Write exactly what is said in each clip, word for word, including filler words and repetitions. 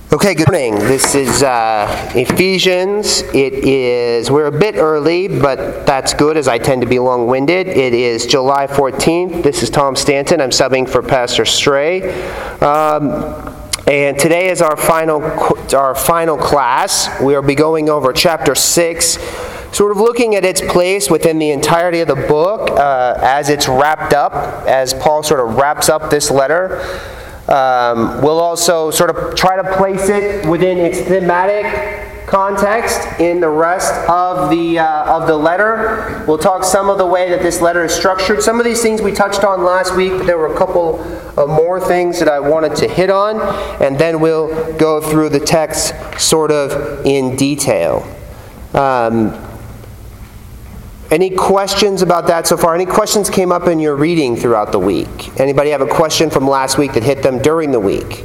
Okay, good morning. This is uh, Ephesians. It is, we're a bit early, but that's good as I tend to be long-winded. It is July fourteenth. This is Tom Stanton. I'm subbing for Pastor Stray. Um, and today is our final, our final class. We'll be going over chapter six, sort of looking at its place within the entirety of the book uh, as it's wrapped up, as Paul sort of wraps up this letter. Um, we'll also sort of try to place it within its thematic context in the rest of the uh, of the letter. We'll talk some of the way that this letter is structured. Some of these things we touched on last week, but there were a couple of more things that I wanted to hit on, and then we'll go through the text sort of in detail. Um, Any questions about that so far? Any questions came up in your reading throughout the week? Anybody have a question from last week that hit them during the week?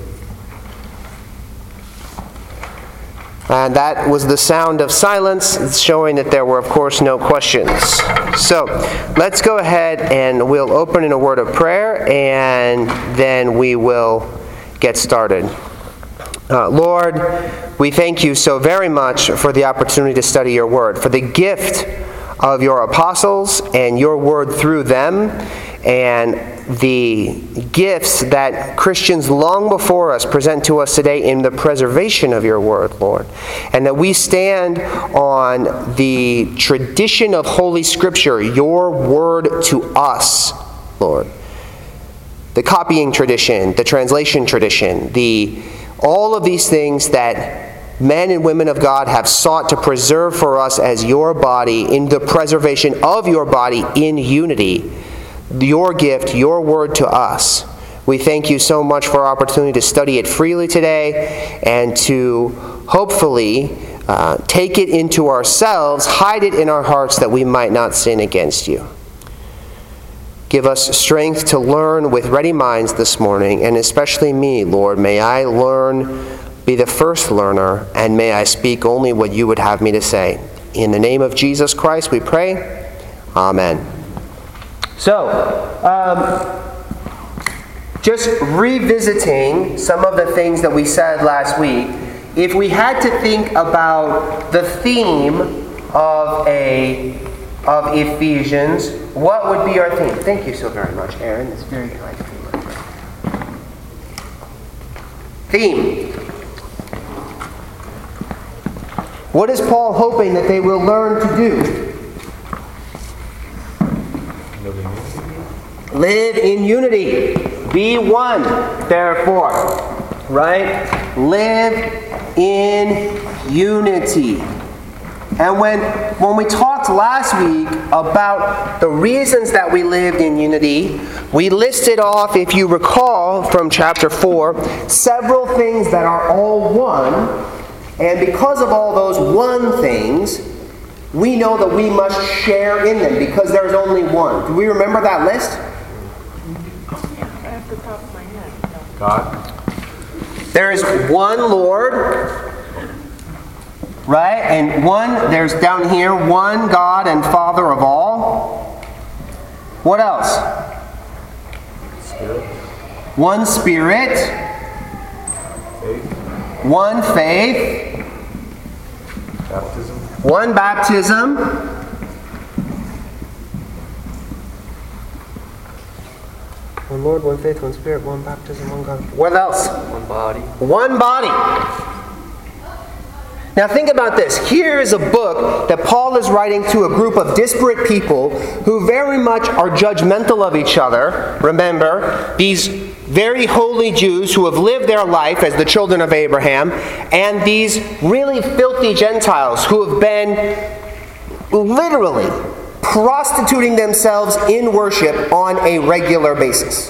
And that was the sound of silence, showing that there were, of course, no questions. So, let's go ahead and we'll open in a word of prayer, and then we will get started. Uh, Lord, we thank you so very much for the opportunity to study your word, for the gift of your apostles and your word through them, and the gifts that Christians long before us present to us today in the preservation of your word, Lord. And that we stand on the tradition of Holy Scripture, your word to us, Lord. The copying tradition, the translation tradition, the all of these things that men and women of God have sought to preserve for us as your body, in the preservation of your body in unity, your gift, your word to us. We thank you so much for our opportunity to study it freely today and to hopefully uh, take it into ourselves, hide it in our hearts that we might not sin against you. Give us strength to learn with ready minds this morning, and especially me, Lord. May I learn, be the first learner, and may I speak only what you would have me to say. In the name of Jesus Christ we pray. Amen. So, um, just revisiting some of the things that we said last week, if we had to think about the theme of a of Ephesians, what would be our theme? Thank you so very much, Aaron. It's very kind of you. Theme. What is Paul hoping that they will learn to do? Live in unity. Be one, therefore. Right? Live in unity. And when, when we talked last week about the reasons that we lived in unity, we listed off, if you recall from chapter four, several things that are all one. And because of all those one things, we know that we must share in them because there's only one. Do we remember that list? Off the top of my head. God. There is one Lord, right? And one, there's down here, one God and Father of all. What else? Spirit. One Spirit. Faith. One faith. Baptism. One baptism. One Lord, one faith, one Spirit, one baptism, one God. What else? One body. One body. Now think about this. Here is a book that Paul is writing to a group of disparate people who very much are judgmental of each other. Remember, these very holy Jews who have lived their life as the children of Abraham, and these really filthy Gentiles who have been literally prostituting themselves in worship on a regular basis.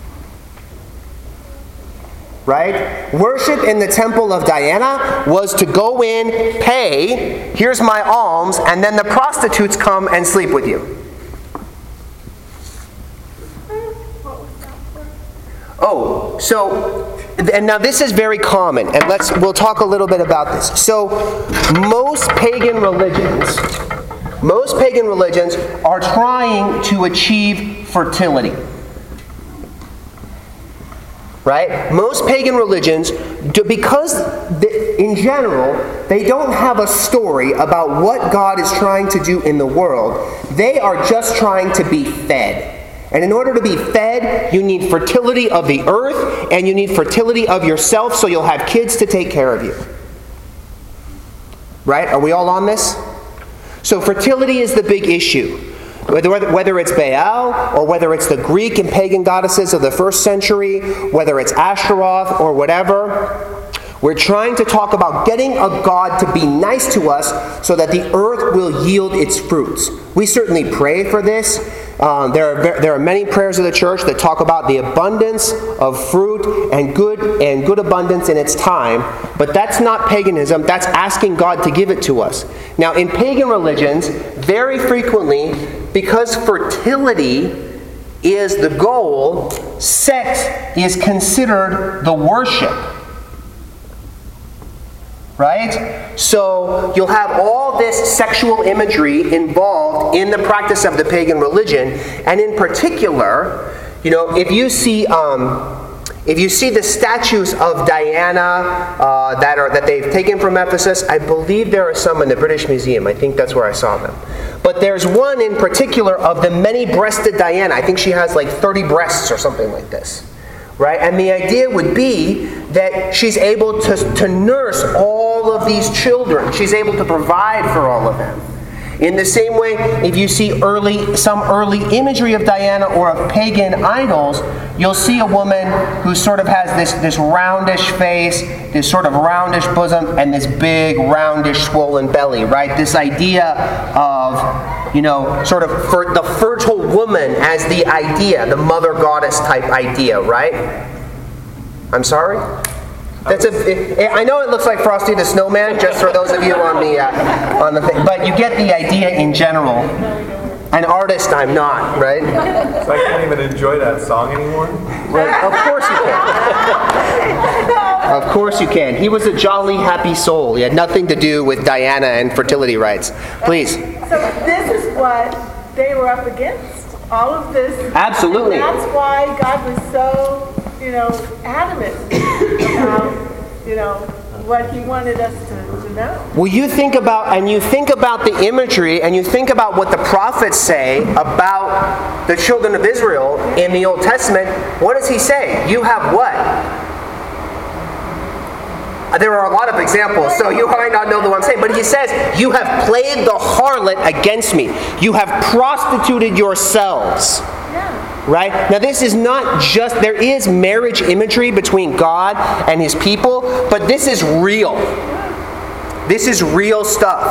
Right? Worship in the temple of Diana was to go in, pay, here's my alms, and then the prostitutes come and sleep with you. Oh, so, and now this is very common, and let's we'll talk a little bit about this. So, most pagan religions, most pagan religions are trying to achieve fertility. right? Most pagan religions, do, because the, in general, they don't have a story about what God is trying to do in the world. They are just trying to be fed. And in order to be fed, you need fertility of the earth, and you need fertility of yourself so you'll have kids to take care of you. Right? Are we all on this? So fertility is the big issue. Whether, whether it's Baal, or whether it's the Greek and pagan goddesses of the first century, whether it's Ashtaroth or whatever, we're trying to talk about getting a God to be nice to us so that the earth will yield its fruits. We certainly pray for this. Um, there, are, there are many prayers of the church that talk about the abundance of fruit and good and good abundance in its time, but that's not paganism. That's asking God to give it to us. Now, in pagan religions, very frequently, because fertility is the goal, sex is considered the worship. Right? So you'll have all this sexual imagery involved in the practice of the pagan religion, and in particular, you know, if you see um, if you see the statues of Diana uh, that are that they've taken from Ephesus, I believe there are some in the British Museum. I think that's where I saw them. But there's one in particular of the many-breasted Diana. I think she has like thirty breasts or something like this. Right? And the idea would be that she's able to, to nurse all of these children. She's able to provide for all of them. In the same way, if you see early some early imagery of Diana or of pagan idols, you'll see a woman who sort of has this, this roundish face, this sort of roundish bosom, and this big, roundish, swollen belly, right? This idea of, you know, sort of fer- the fertile woman as the idea, the mother goddess type idea, right? I'm sorry? That's a. It, I know it looks like Frosty the Snowman, just for those of you on the uh, on the thing, but you get the idea in general. An artist, I'm not, right? So I can't even enjoy that song anymore? Right? Of course you can. Of course you can. He was a jolly, happy soul. He had nothing to do with Diana and fertility rites. Please. So this is what they were up against. All of this. Absolutely. And that's why God was so, you know, adamant about, you know, what he wanted us to, to know. Well, you think about, and you think about the imagery, and you think about what the prophets say about the children of Israel in the Old Testament. What does he say? You have what? There are a lot of examples, so you might not know the one I'm saying, but he says, you have played the harlot against me. You have prostituted yourselves. Yeah. Right? Now this is not just, there is marriage imagery between God and his people, but this is real. This is real stuff.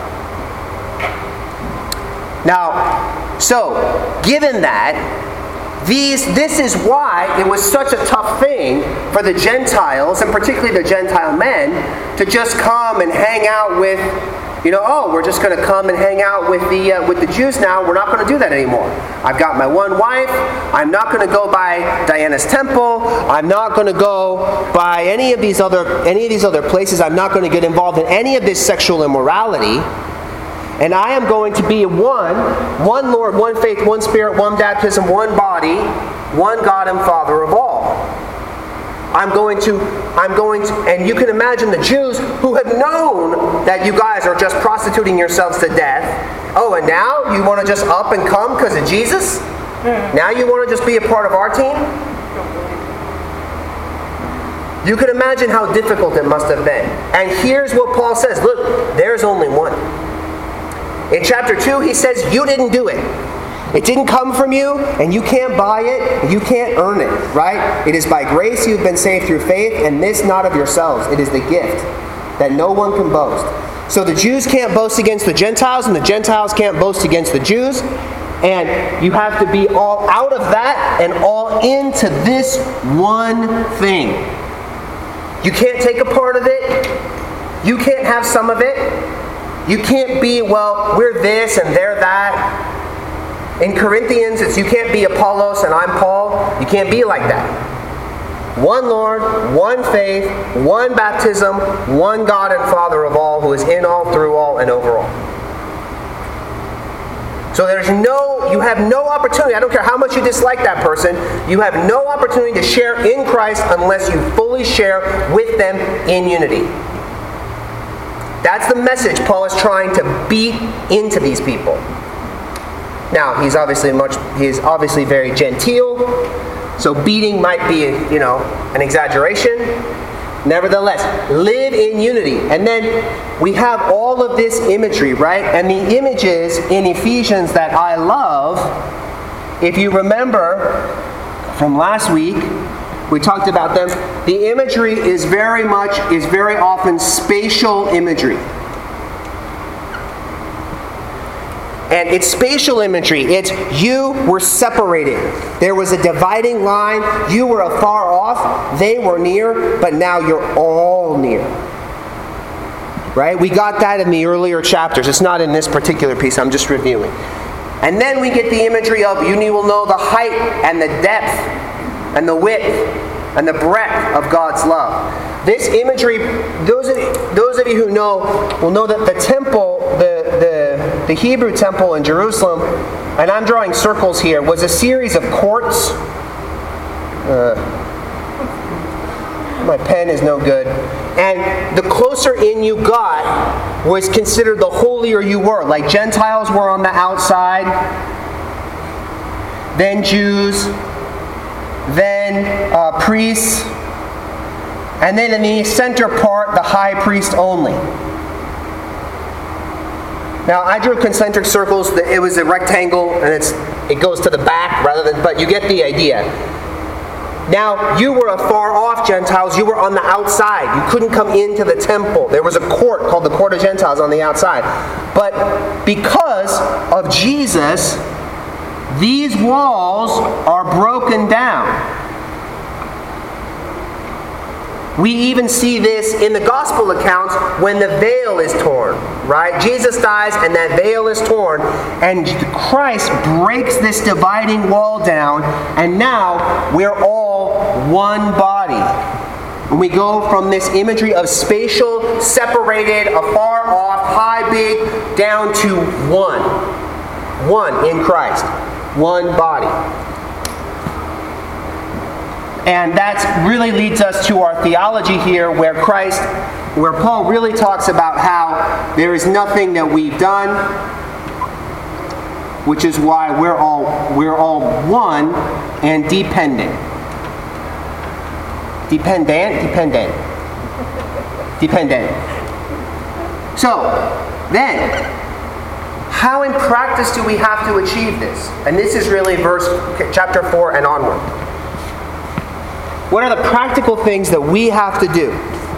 Now, so, given that, these, this is why it was such a tough thing for the Gentiles, and particularly the Gentile men, to just come and hang out with, you know, oh, we're just going to come and hang out with the uh, with the Jews now. We're not going to do that anymore. I've got my one wife. I'm not going to go by Diana's temple. I'm not going to go by any of these other any of these other places. I'm not going to get involved in any of this sexual immorality. And I am going to be one, one Lord, one faith, one Spirit, one baptism, one body, one God and Father of all. I'm going to, I'm going to, and you can imagine the Jews who had known that you guys are just prostituting yourselves to death. Oh, and now you want to just up and come because of Jesus? Now you want to just be a part of our team? You can imagine how difficult it must have been. And here's what Paul says. Look, there's only one. In chapter two, he says, you didn't do it. It didn't come from you, and you can't buy it, you can't earn it, right? It is by grace you've been saved through faith, and this not of yourselves. It is the gift that no one can boast. So the Jews can't boast against the Gentiles, and the Gentiles can't boast against the Jews. And you have to be all out of that and all into this one thing. You can't take a part of it. You can't have some of it. You can't be, well, we're this and they're that. In Corinthians, it's you can't be Apollos and I'm Paul. You can't be like that. One Lord, one faith, one baptism, one God and Father of all, who is in all, through all, and over all. So there's no, you have no opportunity, I don't care how much you dislike that person, you have no opportunity to share in Christ unless you fully share with them in unity. That's the message Paul is trying to beat into these people. Now, he's obviously much, he's obviously very genteel, so beating might be, you know, an exaggeration. Nevertheless, live in unity. And then we have all of this imagery, right? And the images in Ephesians that I love, if you remember from last week, we talked about them. The imagery is very much, is very often spatial imagery. And it's spatial imagery. It's you were separated. There was a dividing line. You were afar off. They were near. But now you're all near. Right? We got that in the earlier chapters. It's not in this particular piece. I'm just reviewing. And then we get the imagery of you will know the height and the depth and the width and the breadth of God's love. This imagery, those of, those of you who know will know that the temple, the, the, the Hebrew temple in Jerusalem, and I'm drawing circles here, was a series of courts. Uh, my pen is no good. And the closer in you got was considered the holier you were. Like Gentiles were on the outside, then Jews, then uh, priests, and then in the center part, the high priest only. Now, I drew concentric circles. It was a rectangle, and it's it goes to the back rather than. But you get the idea. Now, you were afar off, Gentiles. You were on the outside. You couldn't come into the temple. There was a court called the Court of Gentiles on the outside. But because of Jesus, these walls are broken down. We even see this in the gospel accounts when the veil is torn, right? Jesus dies and that veil is torn, and Christ breaks this dividing wall down, and now we're all one body. And we go from this imagery of spatial, separated, afar off, high, big, down to one. One in Christ. One body. And that really leads us to our theology here, where Christ, where Paul really talks about how there is nothing that we've done, which is why we're all we're all one and dependent. Dependent, dependent, dependent. So then, how in practice do we have to achieve this? And this is really verse chapter four and onward. What are the practical things that we have to do?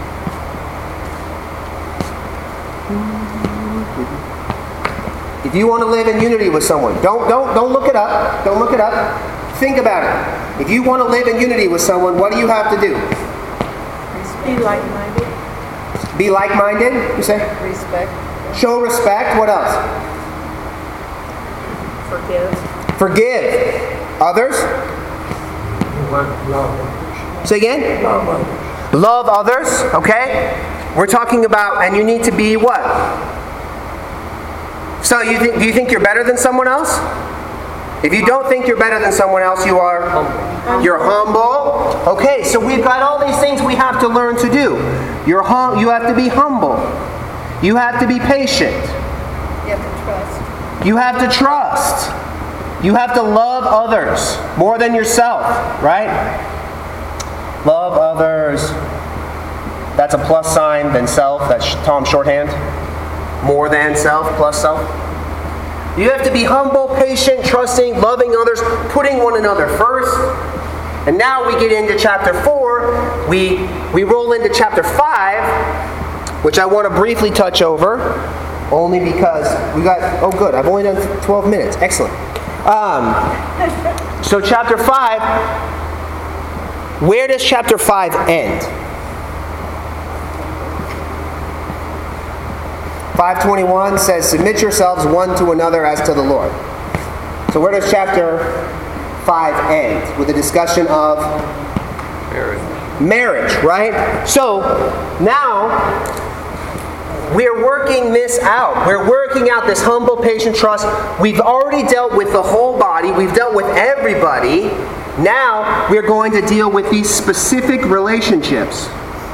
If you want to live in unity with someone, don't don't don't look it up. Don't look it up. Think about it. If you want to live in unity with someone, what do you have to do? Be like-minded. Be like-minded, you say? Respect. Show respect. What else? Forgive. Forgive. Others? Love. Say again? Love others. Love others, okay? We're talking about, and you need to be what? So you think, do you think you're better than someone else? If you don't think you're better than someone else, you are humble. You're humble. Okay, so we've got all these things we have to learn to do. You're hum- you have to be humble. You have to be patient. You have to trust. You have to trust. You have to love others more than yourself, right? Love others. That's a plus sign than self. That's Tom shorthand. More than self, plus self. You have to be humble, patient, trusting, loving others, putting one another first. And now we get into chapter four. We, we roll into chapter five, which I want to briefly touch over, only because we got, oh good, I've only done twelve minutes. Excellent. Um, so chapter five, where does chapter five end? five twenty-one says, submit yourselves one to another as to the Lord. So where does chapter five end? With a discussion of Marriage. marriage, right? So now we're working this out. We're working out this humble, patient trust. We've already dealt with the whole body. We've dealt with everybody. Now we're going to deal with these specific relationships.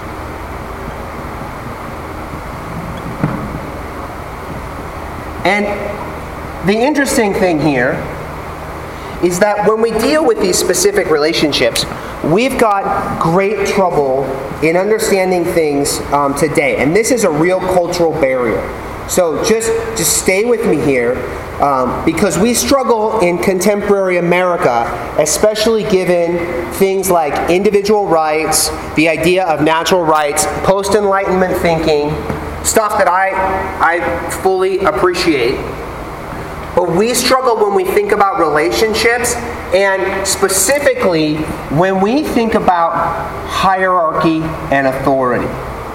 And the interesting thing here is that when we deal with these specific relationships, we've got great trouble in understanding things um, today. And this is a real cultural barrier. So just, just stay with me here, um, because we struggle in contemporary America, especially given things like individual rights, the idea of natural rights, post-Enlightenment thinking, stuff that I, I fully appreciate. But we struggle when we think about relationships, and specifically when we think about hierarchy and authority.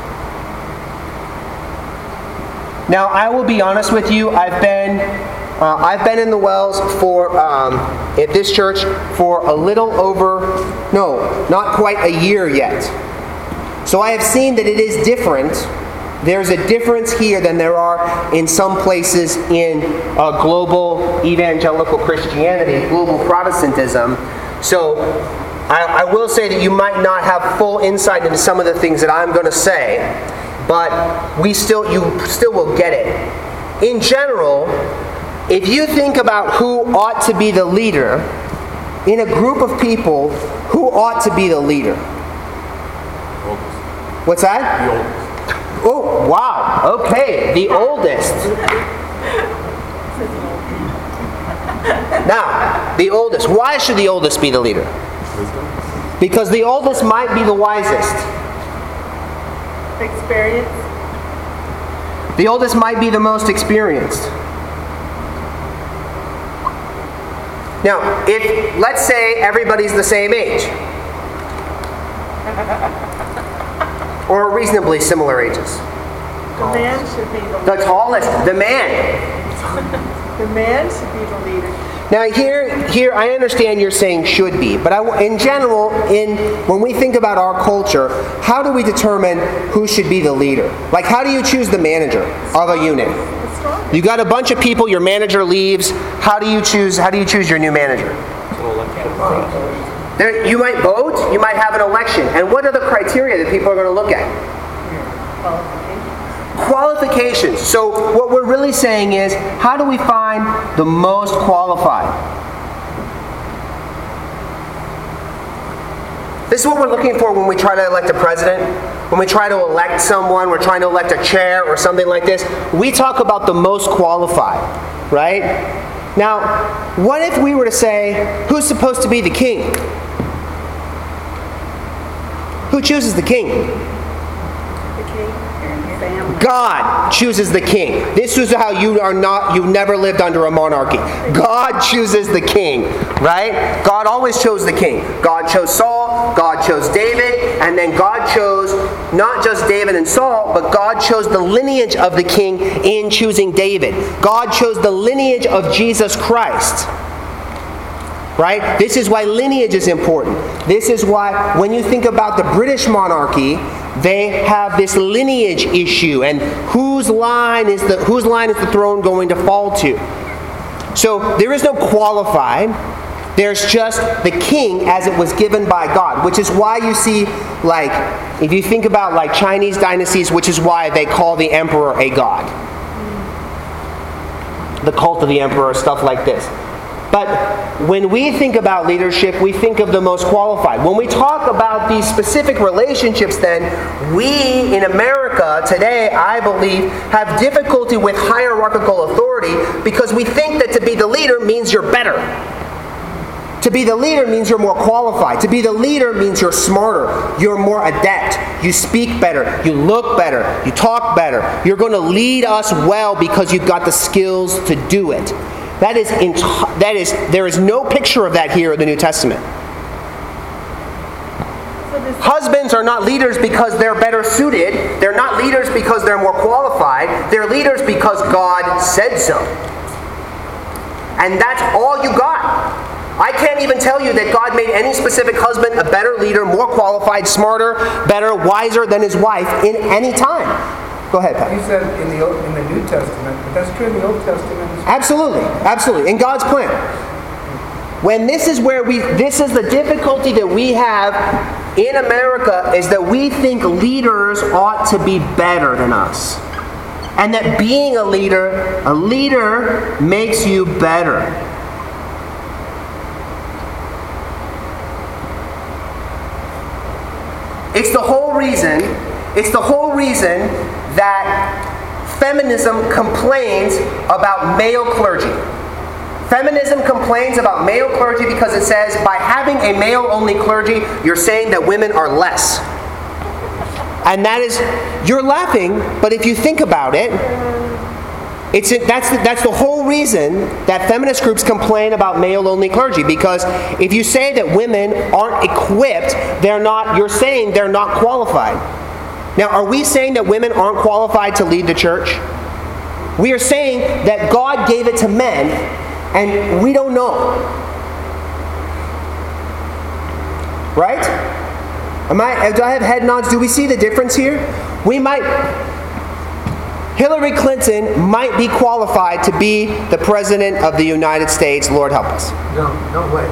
Now, I will be honest with you. I've been uh, I've been in the Wells for um, at this church for a little over no, not quite a year yet. So I have seen that it is different. There's a difference here than there are in some places in uh, global evangelical Christianity, global Protestantism. So I, I will say that you might not have full insight into some of the things that I'm going to say, but we still, you still will get it. In general, if you think about who ought to be the leader in a group of people, who ought to be the leader? What's that? The oldest. Oh, wow. Okay, the oldest. Now, the oldest. Why should the oldest be the leader? Wisdom. Because the oldest might be the wisest. Experience. The oldest might be the most experienced. Now, if, let's say everybody's the same age, or reasonably similar ages. The man should be the The leader. tallest, the man. The man should be the leader. Now here, here I understand you're saying should be, but I, in general, in when we think about our culture, how do we determine who should be the leader? Like, how do you choose the manager of a unit? The strong. You got a bunch of people, your manager leaves. How do you choose? How do you choose your new manager? There, you might vote. You might have an election. And what are the criteria that people are going to look at? Qualifications. So what we're really saying is, how do we find the most qualified? This is what we're looking for when we try to elect a president. When we try to elect someone, we're trying to elect a chair or something like this. We talk about the most qualified, right? Now, what if we were to say, who's supposed to be the king? Who chooses the king? The king. Family. God chooses the king. This is how you are not, you've never lived under a monarchy. God chooses the king, right? God always chose the king. God chose Saul, God chose David, and then God chose not just David and Saul, but God chose the lineage of the king in choosing David. God chose the lineage of Jesus Christ. Right? This is why lineage is important. This is why when you think about the British monarchy, they have this lineage issue, and whose line is the whose line is the throne going to fall to? So there is no qualified. There's just the king as it was given by God, which is why you see, like, if you think about like Chinese dynasties, which is why they call the emperor a god. The cult of the emperor, stuff like this. But when we think about leadership, we think of the most qualified. When we talk about these specific relationships, then, we in America today, I believe, have difficulty with hierarchical authority because we think that to be the leader means you're better. To be the leader means you're more qualified. To be the leader means you're smarter. You're more adept. You speak better. You look better. You talk better. You're going to lead us well because you've got the skills to do it. That is, ent- that is, there is no picture of that here in the New Testament. So this Husbands are not leaders because they're better suited. They're not leaders because they're more qualified. They're leaders because God said so. And that's all you got. I can't even tell you that God made any specific husband a better leader, more qualified, smarter, better, wiser than his wife in any time. Go ahead, Pat. You said in the Old- in the New Testament, but that's true in the Old Testament as well. Absolutely, absolutely. In God's plan. When this is where we, this is the difficulty that we have in America, is that we think leaders ought to be better than us. And that being a leader, a leader makes you better. It's the whole reason, it's the whole reason that feminism complains about male clergy. Feminism complains about male clergy because it says by having a male-only clergy, you're saying that women are less. And that is, you're laughing, but if you think about it, it's that's the, that's the whole reason that feminist groups complain about male-only clergy. Because if you say that women aren't equipped, they're not. You're saying they're not qualified. Now, are we saying that women aren't qualified to lead the church? We are saying that God gave it to men, and we don't know. Right? Am I? Do I have head nods? Do we see the difference here? We might. Hillary Clinton might be qualified to be the President of the United States. Lord help us. No, no way.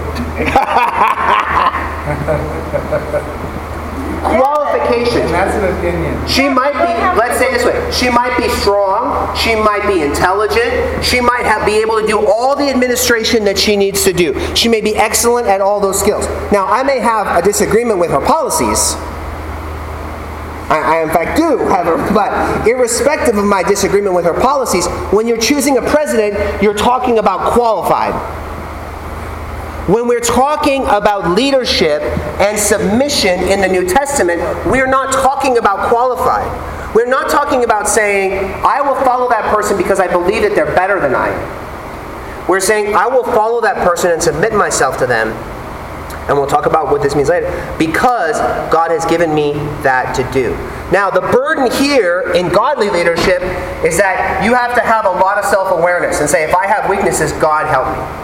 Qualifications. And that's an opinion. She might be, let's say it this way, she might be strong, she might be intelligent, she might have, be able to do all the administration that she needs to do. She may be excellent at all those skills. Now, I may have a disagreement with her policies. I, I in fact do have a, but irrespective of my disagreement with her policies, when you're choosing a president, you're talking about qualified. When we're talking about leadership and submission in the New Testament, we're not talking about qualified. We're not talking about saying, I will follow that person because I believe that they're better than I am. We're saying, I will follow that person and submit myself to them. And we'll talk about what this means later. Because God has given me that to do. Now, the burden here in godly leadership is that you have to have a lot of self-awareness and say, if I have weaknesses, God help me.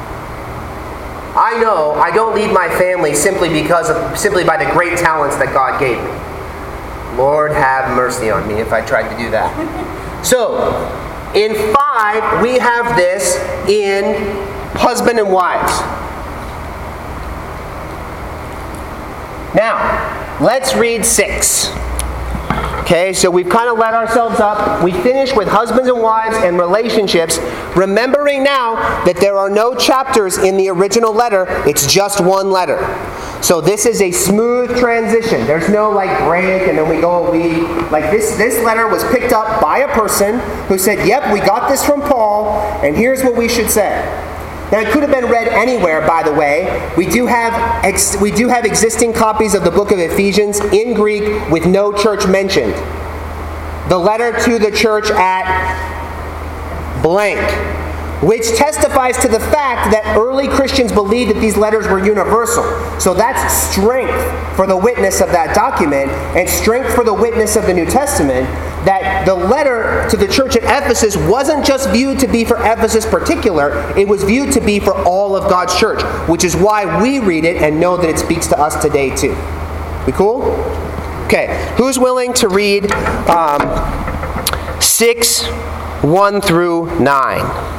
I know I don't lead my family simply because of simply by the great talents that God gave me. Lord have mercy on me if I tried to do that. So, in five, we have this in husband and wives. Now, let's read six. Okay, so we've kind of let ourselves up. We finish with husbands and wives and relationships, remembering now that there are no chapters in the original letter. It's just one letter. So this is a smooth transition. There's no like break and then we go, we, like this, this letter was picked up by a person who said, yep, we got this from Paul, and here's what we should say. Now, it could have been read anywhere, by the way. We do have ex- we do have existing copies of the book of Ephesians in Greek with no church mentioned. The letter to the church at blank, which testifies to the fact that early Christians believed that these letters were universal. So that's strength for the witness of that document and strength for the witness of the New Testament, that the letter to the church at Ephesus wasn't just viewed to be for Ephesus particular, it was viewed to be for all of God's church, which is why we read it and know that it speaks to us today too. We cool? Okay, who's willing to read um, six, one through nine?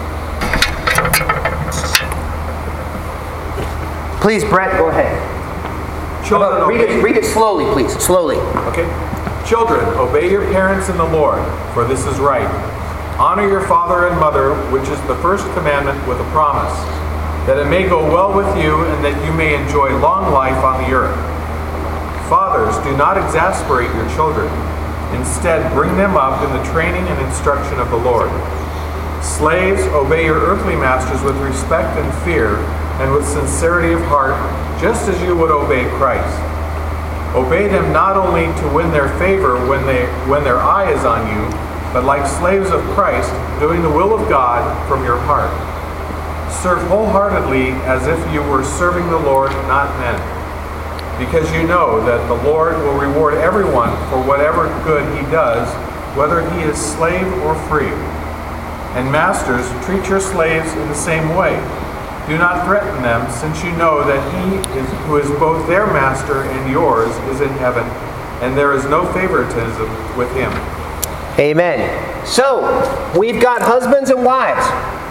Please, Brett, go ahead. Children, read it, read it slowly, please. Slowly. Okay. Children, obey your parents in the Lord, for this is right. Honor your father and mother, which is the first commandment with a promise, that it may go well with you and that you may enjoy long life on the earth. Fathers, do not exasperate your children. Instead, bring them up in the training and instruction of the Lord. Slaves, obey your earthly masters with respect and fear, and with sincerity of heart, just as you would obey Christ. Obey them not only to win their favor when they when their eye is on you, but like slaves of Christ, doing the will of God from your heart. Serve wholeheartedly as if you were serving the Lord, not men, because you know that the Lord will reward everyone for whatever good he does, whether he is slave or free. And masters, treat your slaves in the same way. Do not threaten them, since you know that he is, who is both their master and yours is in heaven, and there is no favoritism with him. Amen. So, we've got husbands and wives.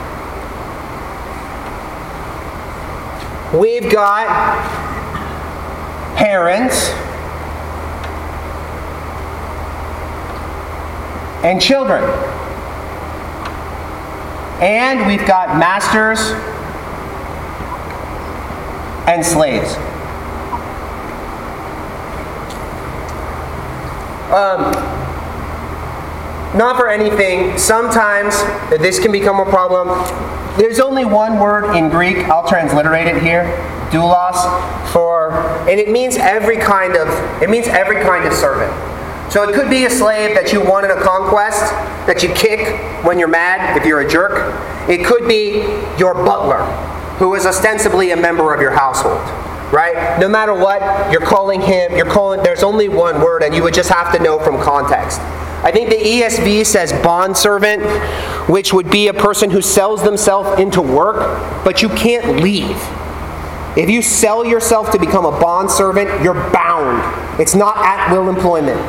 We've got parents and children. And we've got masters and slaves. Um, not for anything. Sometimes this can become a problem. There's only one word in Greek. I'll transliterate it here. Doulos, for, and it means every kind of, it means every kind of servant. So it could be a slave that you won in a conquest, that you kick when you're mad, if you're a jerk. It could be your butler, who is ostensibly a member of your household, right? No matter what, you're calling him, you're calling, there's only one word, and you would just have to know from context. I think the E S V says bondservant, which would be a person who sells themselves into work, but you can't leave. If you sell yourself to become a bondservant, you're bound. It's not at-will employment.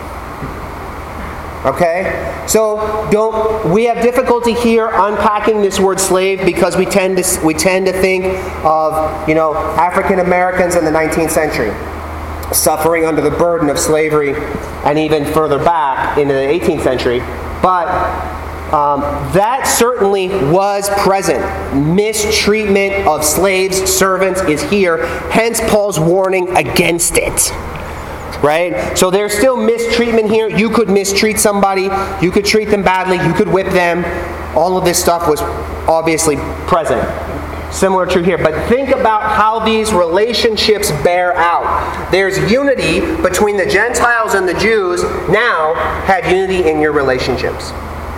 Okay? So don't we have difficulty here unpacking this word slave because we tend to we tend to think of, you know, African Americans in the nineteenth century suffering under the burden of slavery, and even further back into the eighteenth century. But um, that certainly was present. Mistreatment of slaves, servants is here. Hence Paul's warning against it. Right? So there's still mistreatment here. You could mistreat somebody. You could treat them badly. You could whip them. All of this stuff was obviously present. Similar to here. But think about how these relationships bear out. There's unity between the Gentiles and the Jews. Now, have unity in your relationships.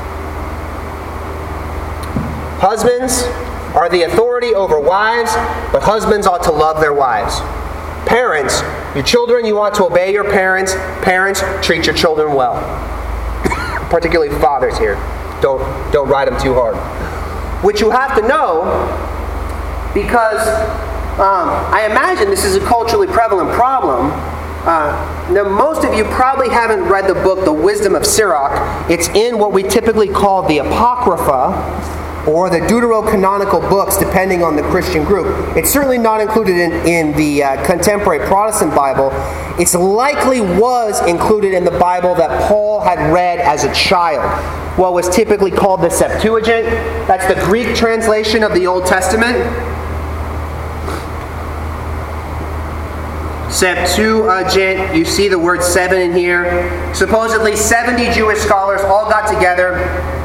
Husbands are the authority over wives, but husbands ought to love their wives. Parents, your children, you ought to obey your parents. Parents, treat your children well. Particularly fathers here. Don't, don't ride them too hard. Which you have to know, because um, I imagine this is a culturally prevalent problem. Uh, now, most of you probably haven't read the book, The Wisdom of Sirach. It's in what we typically call the Apocrypha, or the deuterocanonical books, depending on the Christian group. It's certainly not included in, in the uh, contemporary Protestant Bible. It likely was included in the Bible that Paul had read as a child, what was typically called the Septuagint. That's the Greek translation of the Old Testament. Septuagint, you see the word seven in here. Supposedly seventy Jewish scholars all got together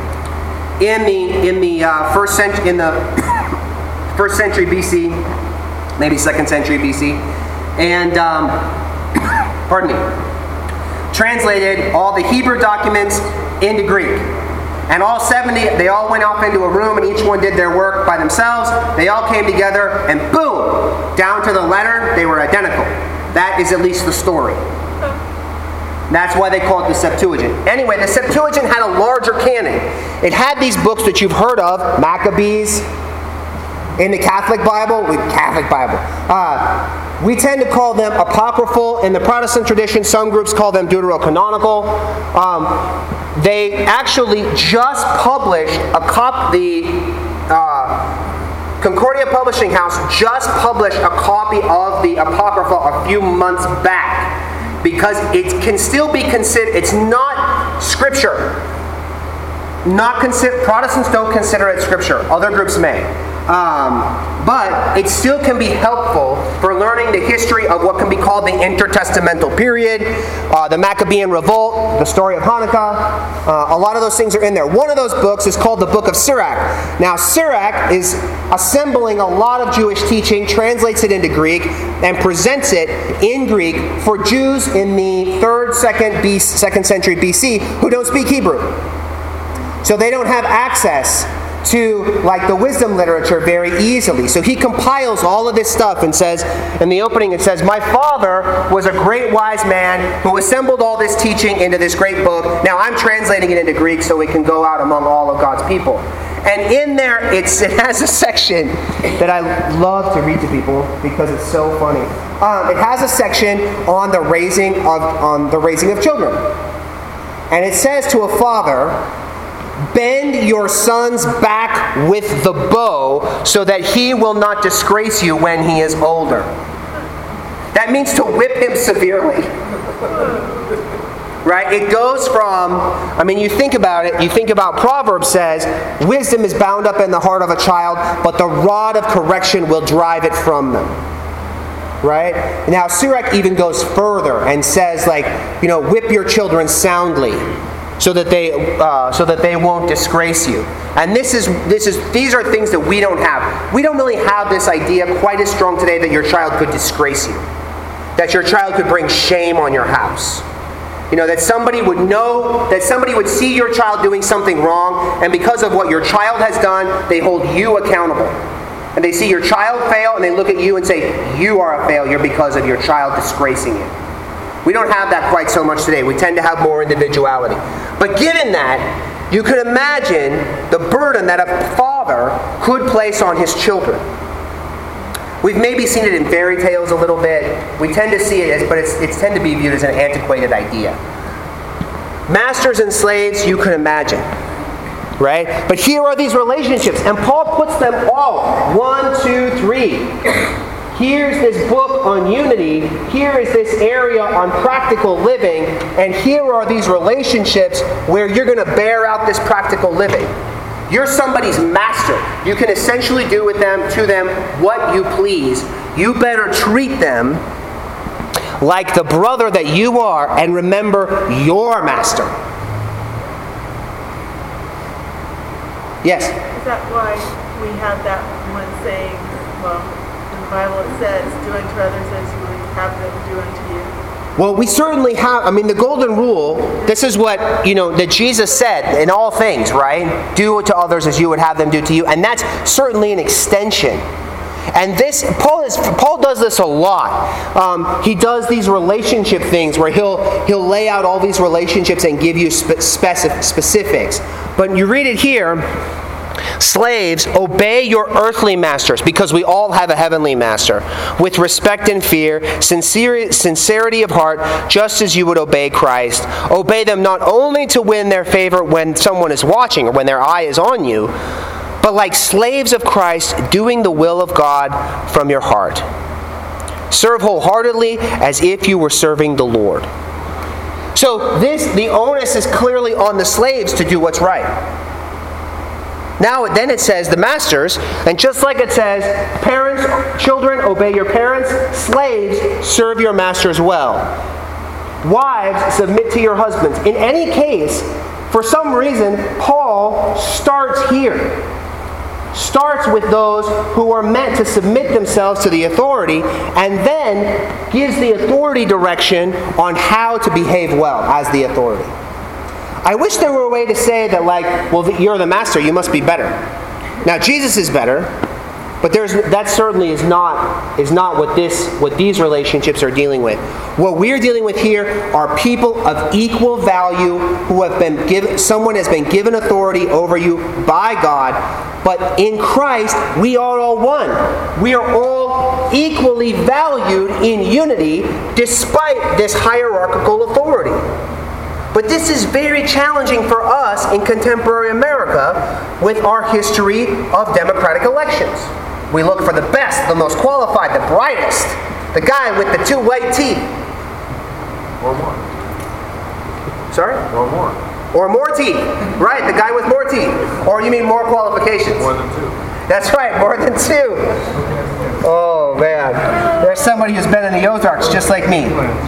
in the in the uh, first century in the first century B C, maybe second century B C, and um, pardon me, translated all the Hebrew documents into Greek. And all seventy, they all went off into a room, and each one did their work by themselves. They all came together, and boom, down to the letter, they were identical. That is at least the story. That's why they call it the Septuagint. Anyway, the Septuagint had a larger canon. It had these books that you've heard of, Maccabees, in the Catholic Bible, with Catholic Bible. Uh, we tend to call them apocryphal. In the Protestant tradition, some groups call them deuterocanonical. Um, they actually just published a copy, the uh, Concordia Publishing House just published a copy of the Apocrypha a few months back, because it can still be considered, it's not Scripture. Not consider, Protestants don't consider it Scripture. Other groups may. Um, but it still can be helpful for learning the history of what can be called the intertestamental period, uh, the Maccabean Revolt, the story of Hanukkah. Uh, a lot of those things are in there. One of those books is called the Book of Sirach. Now, Sirach is assembling a lot of Jewish teaching, translates it into Greek, and presents it in Greek for Jews in the third, second, B, second century B C who don't speak Hebrew. So they don't have access to, like, the wisdom literature very easily. So he compiles all of this stuff and says, in the opening it says, "My father was a great wise man who assembled all this teaching into this great book. Now I'm translating it into Greek so it can go out among all of God's people." And in there, it's, it has a section that I love to read to people because it's so funny. Um, it has a section on the raising of on the raising of children. And it says to a father, bend your son's back with the bow so that he will not disgrace you when he is older. That means to whip him severely. Right? It goes from, I mean, you think about it, you think about Proverbs says, wisdom is bound up in the heart of a child, but the rod of correction will drive it from them. Right? Now, Sirach even goes further and says, like, you know, whip your children soundly so that they uh, so that they won't disgrace you. And this is this is these are things that we don't have. We don't really have this idea quite as strong today that your child could disgrace you, that your child could bring shame on your house. You know, that somebody would know, that somebody would see your child doing something wrong, and because of what your child has done, they hold you accountable. And they see your child fail, and they look at you and say, you are a failure because of your child disgracing you. We don't have that quite so much today. We tend to have more individuality. But given that, you could imagine the burden that a father could place on his children. We've maybe seen it in fairy tales a little bit. We tend to see it as, but it's, it's tend to be viewed as an antiquated idea. Masters and slaves, you can imagine. Right? But here are these relationships, and Paul puts them all. One, two, three. Here's this book on unity. Here is this area on practical living. And here are these relationships where you're going to bear out this practical living. You're somebody's master. You can essentially do with them, to them, what you please. You better treat them like the brother that you are, and remember your master. Yes? Is that why we have that one saying, well, in the Bible it says, do unto others as you would have them do unto you? Well, we certainly have, I mean, the golden rule, this is what, you know, that Jesus said in all things, right? Do to others as you would have them do to you. And that's certainly an extension. And this, Paul is, Paul does this a lot. Um, he does these relationship things where he'll he'll lay out all these relationships and give you spe- specific, specifics. But you read it here, slaves, obey your earthly masters, because we all have a heavenly master, with respect and fear, sincere, sincerity of heart, just as you would obey Christ. Obey them not only to win their favor when someone is watching or when their eye is on you, but like slaves of Christ, doing the will of God from your heart. Serve wholeheartedly as if you were serving the Lord. So this, the onus is clearly on the slaves to do what's right. Now, then it says the masters, and just like it says, parents, children, obey your parents, slaves, serve your masters well. Wives, submit to your husbands. In any case, for some reason, Paul starts here. Starts with those who are meant to submit themselves to the authority, and then gives the authority direction on how to behave well as the authority. I wish there were a way to say that, like, well, you're the master, you must be better. Now, Jesus is better, but there's that certainly is not is not what this what these relationships are dealing with. What we're dealing with here are people of equal value who have been given. Someone has been given authority over you by God, but in Christ we are all one. We are all equally valued in unity, despite this hierarchical authority. But this is very challenging for us in contemporary America with our history of democratic elections. We look for the best, the most qualified, the brightest, the guy with the two white teeth. Or more. Sorry? Or more. Or more teeth. Right, the guy with more teeth. Or you mean more qualifications? More than two. That's right, more than two. Oh, man. There's somebody who's been in the Ozarks just like me.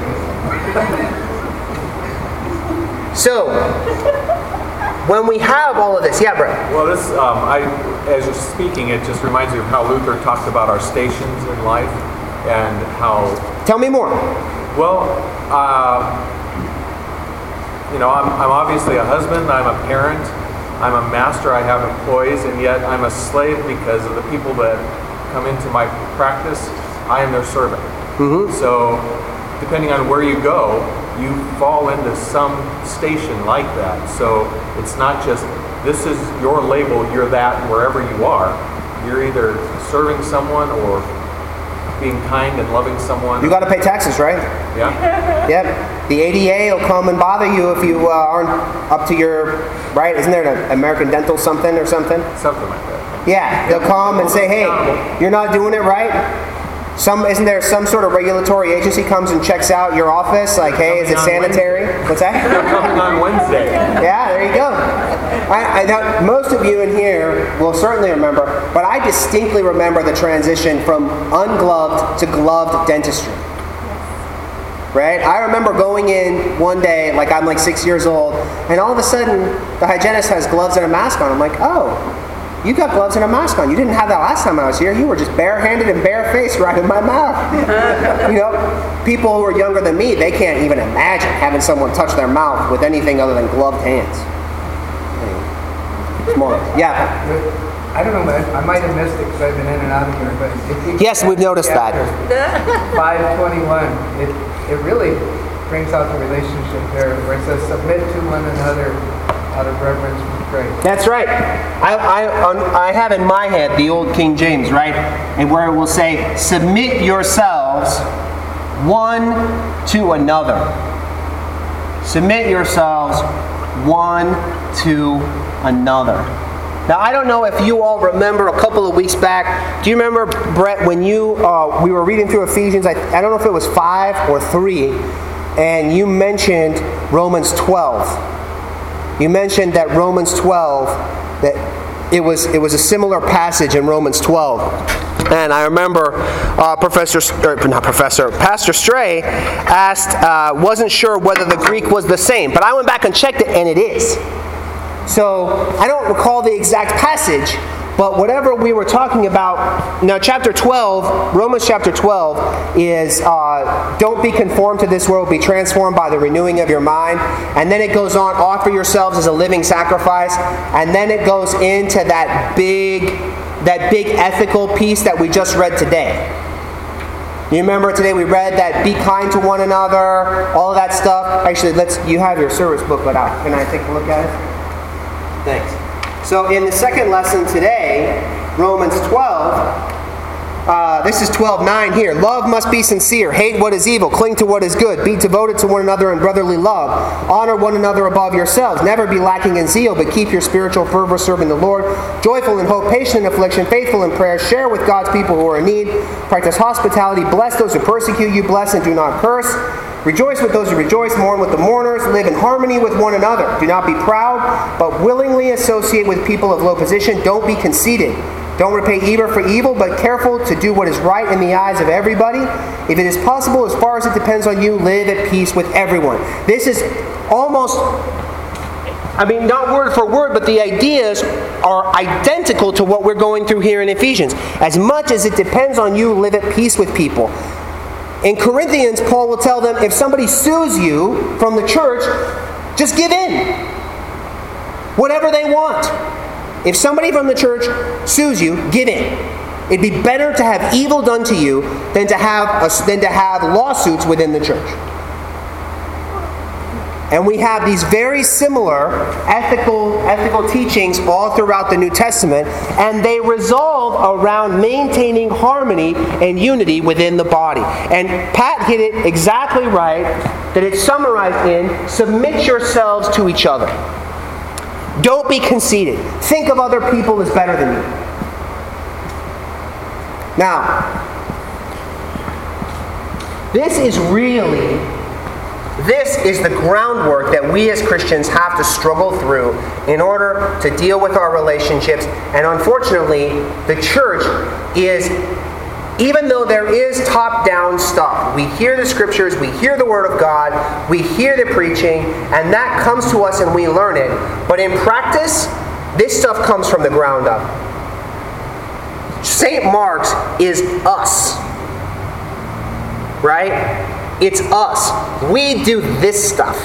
So, when we have all of this, yeah, Brett. Well, this, um, I, as you're speaking, it just reminds me of how Luther talked about our stations in life and how. Tell me more. Well, uh, you know, I'm, I'm obviously a husband. I'm a parent. I'm a master. I have employees, and yet I'm a slave because of the people that come into my practice. I am their servant. Mm-hmm. So, depending on where you go, you fall into some station like that. So it's not just, this is your label, you're that wherever you are. You're either serving someone or being kind and loving someone. You got to pay taxes, right? Yeah. Yep. The A D A will come and bother you if you uh, aren't up to your, right? Isn't there an American Dental something or something? Something like that. Yeah, they'll come and say, hey, you're not doing it right. Some Isn't there some sort of regulatory agency comes and checks out your office? Like, hey, is it sanitary? What's that? They're coming on Wednesday. Yeah, there you go. I, I, now, most of you in here will certainly remember, but I distinctly remember the transition from ungloved to gloved dentistry. Right? I remember going in one day, like I'm like six years old, and all of a sudden the hygienist has gloves and a mask on. I'm like, oh, you got gloves and a mask on. You didn't have that last time I was here. You were just barehanded and barefaced right in my mouth. You know, people who are younger than me, they can't even imagine having someone touch their mouth with anything other than gloved hands. It's more, yeah. I don't know, man. I might have missed it because I've been in and out of here. But if you Yes, we've noticed that. five twenty-one, it, it really brings out the relationship there where it says, submit to one another out of reverence for Christ. That's right. I, I, on, I have in my head the old King James, right? And where it will say, submit yourselves one to another. Submit yourselves one to another. Now, I don't know if you all remember a couple of weeks back. Do you remember, Brett, when you uh, we were reading through Ephesians? I, I don't know if it was five or three, and you mentioned Romans twelve. You mentioned that Romans twelve, that it was it was a similar passage in Romans twelve. And I remember uh, Professor, or not Professor, Pastor Stray asked, uh, wasn't sure whether the Greek was the same, but I went back and checked it, and it is. So I don't recall the exact passage, but whatever we were talking about, now chapter twelve, Romans chapter twelve is uh, don't be conformed to this world, be transformed by the renewing of your mind. And then it goes on, offer yourselves as a living sacrifice. And then it goes into that big, that big ethical piece that we just read today. You remember today we read that be kind to one another, all of that stuff. Actually, let's you have your service booklet out. Can I take a look at it? Thanks. So in the second lesson today, Romans twelve, uh, this is twelve nine here. Love must be sincere. Hate what is evil. Cling to what is good. Be devoted to one another in brotherly love. Honor one another above yourselves. Never be lacking in zeal, but keep your spiritual fervor serving the Lord. Joyful in hope, patient in affliction, faithful in prayer. Share with God's people who are in need. Practice hospitality. Bless those who persecute you. Bless and do not curse. Rejoice with those who rejoice, mourn with the mourners, live in harmony with one another. Do not be proud, but willingly associate with people of low position. Don't be conceited. Don't repay evil for evil, but careful to do what is right in the eyes of everybody. If it is possible, as far as it depends on you, live at peace with everyone. This is almost, I mean, not word for word, but the ideas are identical to what we're going through here in Ephesians. As much as it depends on you, live at peace with people. In Corinthians, Paul will tell them, if somebody sues you from the church, just give in. Whatever they want. If somebody from the church sues you, give in. It'd be better to have evil done to you than to have a, than to have lawsuits within the church. And we have these very similar ethical, ethical teachings all throughout the New Testament, and they resolve around maintaining harmony and unity within the body. And Pat hit it exactly right, that it's summarized in, submit yourselves to each other. Don't be conceited. Think of other people as better than you. Now, this is really... This is the groundwork that we as Christians have to struggle through in order to deal with our relationships. And unfortunately, the church is, even though there is top-down stuff, we hear the scriptures, we hear the Word of God, we hear the preaching, and that comes to us and we learn it. But in practice, this stuff comes from the ground up. Saint Mark's is us. Right? It's us. We do this stuff.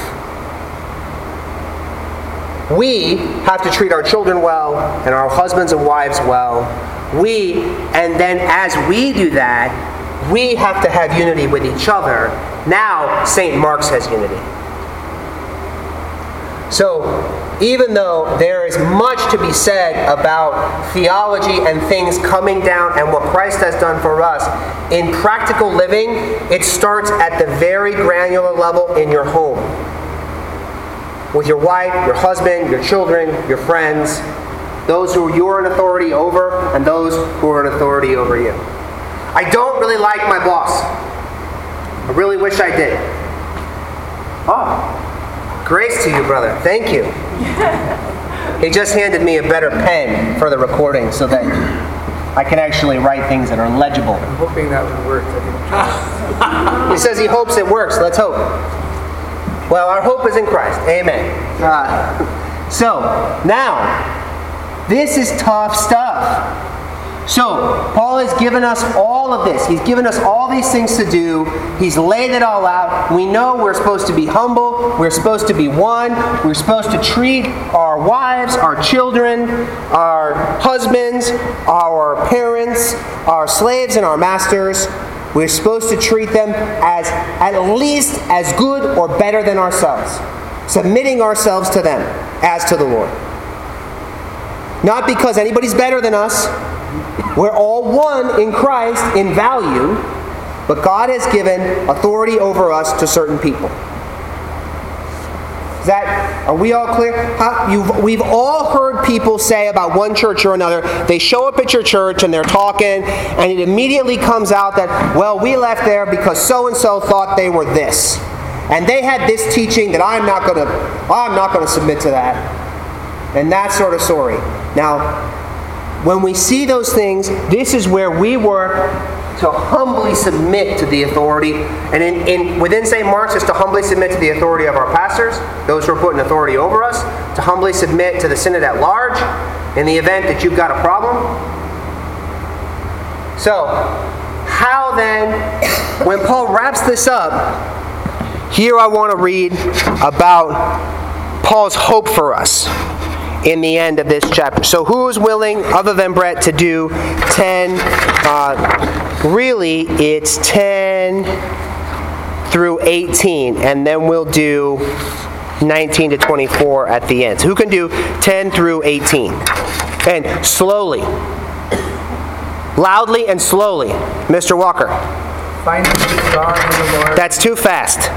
We have to treat our children well and our husbands and wives well. We, and then as we do that, we have to have unity with each other. Now, Saint Mark's has unity. So, even though there is much to be said about theology and things coming down and what Christ has done for us, in practical living, it starts at the very granular level in your home. With your wife, your husband, your children, your friends, those who you're an authority over, and those who are an authority over you. I don't really like my boss. I really wish I did. Oh. Grace to you, brother. Thank you. He just handed me a better pen for the recording so that I can actually write things that are legible. I'm hoping that would work. I didn't try. He says he hopes it works. Let's hope. Well, our hope is in Christ. Amen. Uh, so, now, this is tough stuff. So, Paul has given us all of this. He's given us all these things to do. He's laid it all out. We know we're supposed to be humble. We're supposed to be one. We're supposed to treat our wives, our children, our husbands, our parents, our slaves, and our masters. We're supposed to treat them as at least as good or better than ourselves, submitting ourselves to them as to the Lord. Not because anybody's better than us. We're all one in Christ in value, but God has given authority over us to certain people. Is that, are we all clear? How, you've, we've all heard people say about one church or another, they show up at your church and they're talking, and it immediately comes out that, well, we left there because so-and-so thought they were this. And they had this teaching that I'm not going to, I'm not going to submit to that. And that sort of story. Now, when we see those things, this is where we work to humbly submit to the authority. And in, in within Saint Mark's is to humbly submit to the authority of our pastors, those who are putting authority over us, to humbly submit to the synod at large in the event that you've got a problem. So, how then, when Paul wraps this up, here I want to read about Paul's hope for us in the end of this chapter. So who is willing, other than Brett, to do ten, uh, really it's ten through eighteen, and then we'll do nineteen to twenty-four at the end. So who can do ten through eighteen? And slowly. Loudly and slowly. Mister Walker. Finally, be strong in the Lord. That's too fast.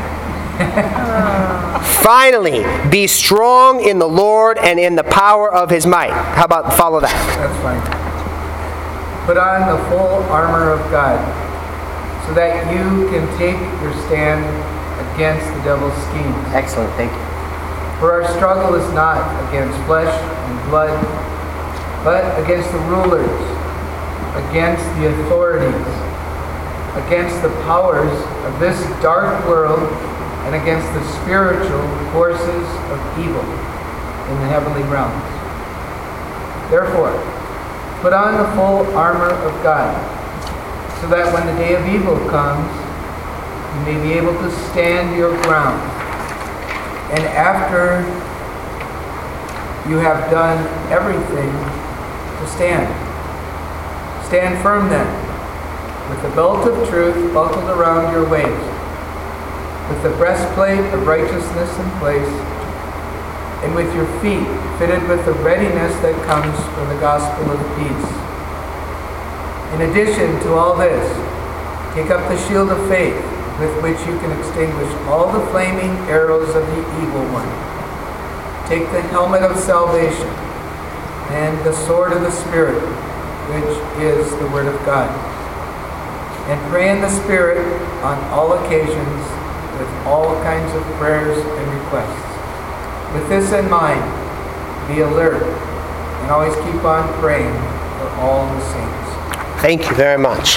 Finally, be strong in the Lord and in the power of His might. How about follow that? That's fine. Put on the full armor of God, so that you can take your stand against the devil's schemes. Excellent, thank you. For our struggle is not against flesh and blood, but against the rulers, against the authorities, against the powers of this dark world, and against the spiritual forces of evil in the heavenly realms. Therefore, put on the full armor of God, so that when the day of evil comes, you may be able to stand your ground. And after you have done everything, to stand. Stand firm then, with the belt of truth buckled around your waist, with the breastplate of righteousness in place, and with your feet fitted with the readiness that comes from the gospel of peace. In addition to all this, take up the shield of faith, with which you can extinguish all the flaming arrows of the evil one. Take the helmet of salvation and the sword of the Spirit, which is the Word of God. And pray in the Spirit on all occasions with all kinds of prayers and requests. With this in mind, be alert and always keep on praying for all the saints. Thank you very much.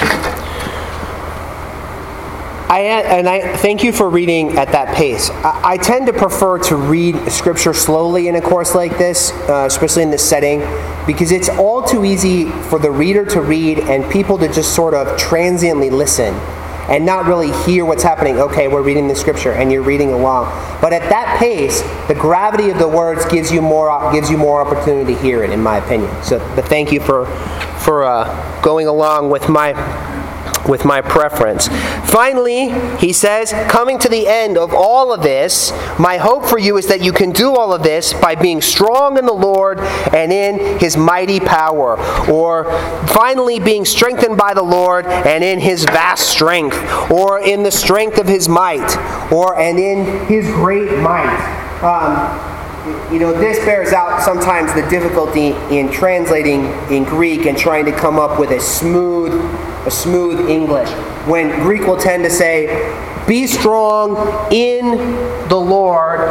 I, and I thank you for reading at that pace. I, I tend to prefer to read Scripture slowly in a course like this, uh, especially in this setting, because it's all too easy for the reader to read and people to just sort of transiently listen and not really hear what's happening. Okay, we're reading the Scripture and you're reading along. But at that pace, the gravity of the words gives you more gives you more opportunity to hear it, in my opinion. So, but thank you for for uh, going along with my with my preference. Finally, he says, coming to the end of all of this, my hope for you is that you can do all of this by being strong in the Lord and in his mighty power. Or finally, being strengthened by the Lord and in his vast strength. Or in the strength of his might. Or and in his great might. Um, You know, this bears out sometimes the difficulty in translating in Greek and trying to come up with a smooth, a smooth English. When Greek will tend to say, "Be strong in the Lord,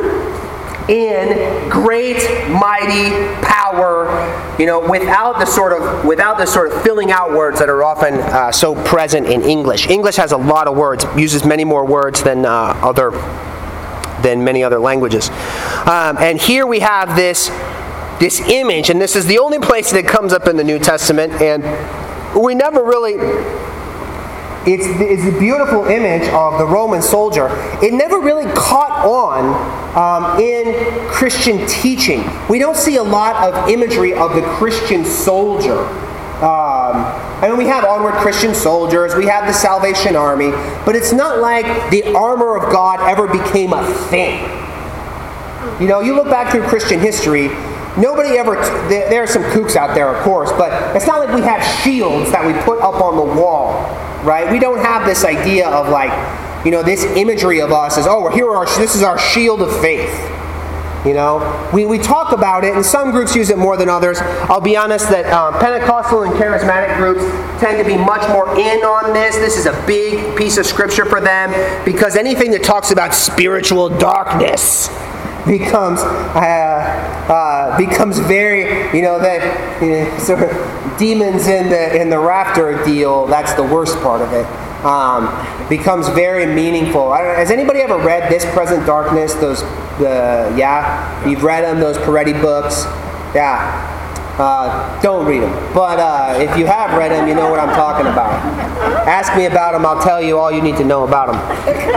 in great, mighty power." You know, without the sort of without the sort of filling out words that are often uh, so present in English. English has a lot of words, uses many more words than uh, other. than many other languages. Um, and here we have this, this image, and this is the only place that it comes up in the New Testament, and we never really... It's, it's a beautiful image of the Roman soldier. It never really caught on um, in Christian teaching. We don't see a lot of imagery of the Christian soldier. Um, I mean, we have onward Christian soldiers, we have the Salvation Army, but it's not like the armor of God ever became a thing. You know, you look back through Christian history, nobody ever, there, there are some kooks out there, of course, but it's not like we have shields that we put up on the wall, right? We don't have this idea of like, you know, this imagery of us as, oh, we're here, our, this is our shield of faith. You know, we, we talk about it, and some groups use it more than others. I'll be honest that um, Pentecostal and charismatic groups tend to be much more in on this. This is a big piece of scripture for them, because anything that talks about spiritual darkness becomes uh, uh, becomes very, you know, that you know, sort of demons in the in the rafter deal. That's the worst part of it. Um, becomes very meaningful. I don't know, has anybody ever read This Present Darkness? Those, the yeah, you've read them. Those Peretti books, yeah. Uh, don't read them, but uh, if you have read them, you know what I'm talking about. Ask me about them. I'll tell you all you need to know about them.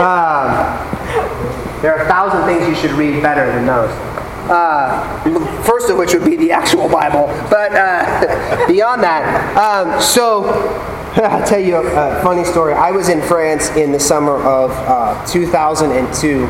Um, there are a thousand things you should read better than those. Uh, first of which would be the actual Bible, but uh, beyond that, um, so. I'll tell you a, a funny story. I was in France in the summer of uh, two thousand two,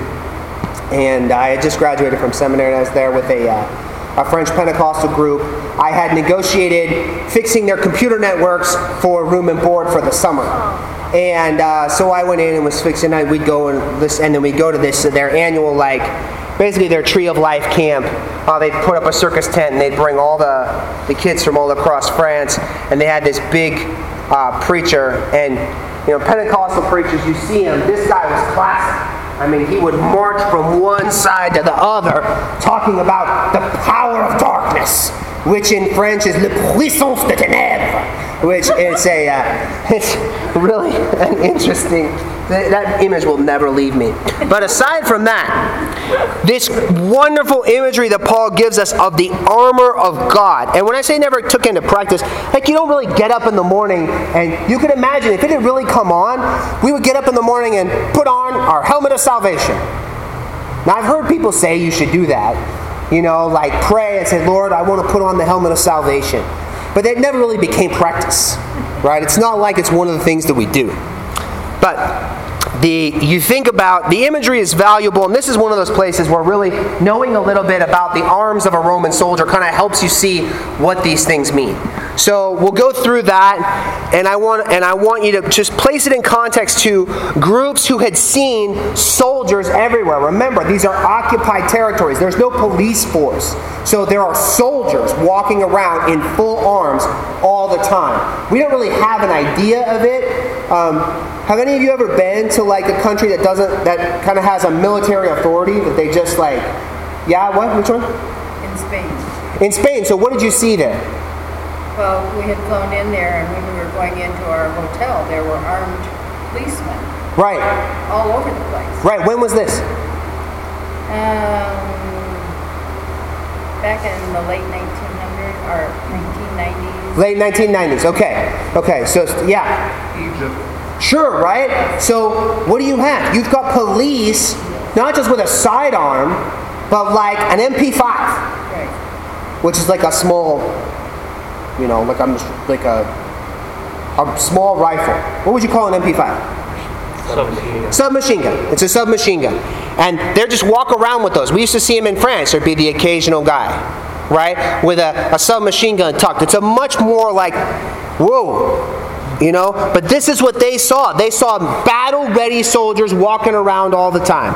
and I had just graduated from seminary, and I was there with a, uh, a French Pentecostal group. I had negotiated fixing their computer networks for room and board for the summer. And uh, so I went in and was fixing it. We'd go and this, and then we'd go to this, their annual, like, basically their Tree of Life camp. Uh, they'd put up a circus tent, and they'd bring all the, the kids from all across France, and they had this big Uh, preacher, and you know, Pentecostal preachers, you see him, this guy was classic. I mean, he would march from one side to the other, talking about the power of darkness, which in French is le puissance de ténèbres, which is a, uh, it's really an interesting, that, that image will never leave me. But aside from that, this wonderful imagery that Paul gives us of the armor of God. And when I say never took into practice, like you don't really get up in the morning, and you can imagine if it had really come on, we would get up in the morning and put on our helmet of salvation. Now I've heard people say you should do that. You know, like pray and say, Lord, I want to put on the helmet of salvation. But that never really became practice, right? It's not like it's one of the things that we do. But the you think about, the imagery is valuable, and this is one of those places where really knowing a little bit about the arms of a Roman soldier kind of helps you see what these things mean. So we'll go through that, and I want and I want you to just place it in context to groups who had seen soldiers everywhere. Remember, these are occupied territories. There's no police force. So there are soldiers walking around in full arms all the time. We don't really have an idea of it. Um, have any of you ever been to like a country that doesn't, that kind of has a military authority that they just like, yeah, what, which one? In Spain. In Spain, so what did you see there? Well, we had flown in there, and when we were going into our hotel, there were armed policemen. Right. All over the place. Right, when was this? Um, back in the late nineteen hundreds, or nineteen nineties. Late nineteen nineties, okay. Okay, so, yeah. Egypt. Sure, right? So, what do you have? You've got police, not just with a sidearm, but like an M P five. Right. Which is like a small, you know, like I'm like a a small rifle. What would you call an M P five? Submachine gun. Submachine gun. It's a submachine gun. And they're just walk around with those. We used to see them in France. There'd be the occasional guy, right, with a, a submachine gun tucked. It's a much more like, whoa, you know? But this is what they saw. They saw battle-ready soldiers walking around all the time.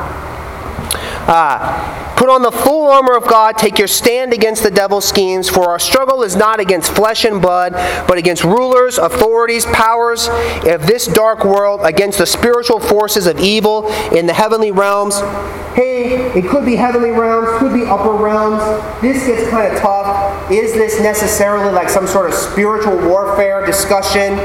Uh, Put on the full armor of God, take your stand against the devil's schemes, for our struggle is not against flesh and blood, but against rulers, authorities, powers of this dark world, against the spiritual forces of evil in the heavenly realms. Hey, it could be heavenly realms, could be upper realms. This gets kind of tough. Is this necessarily like some sort of spiritual warfare discussion?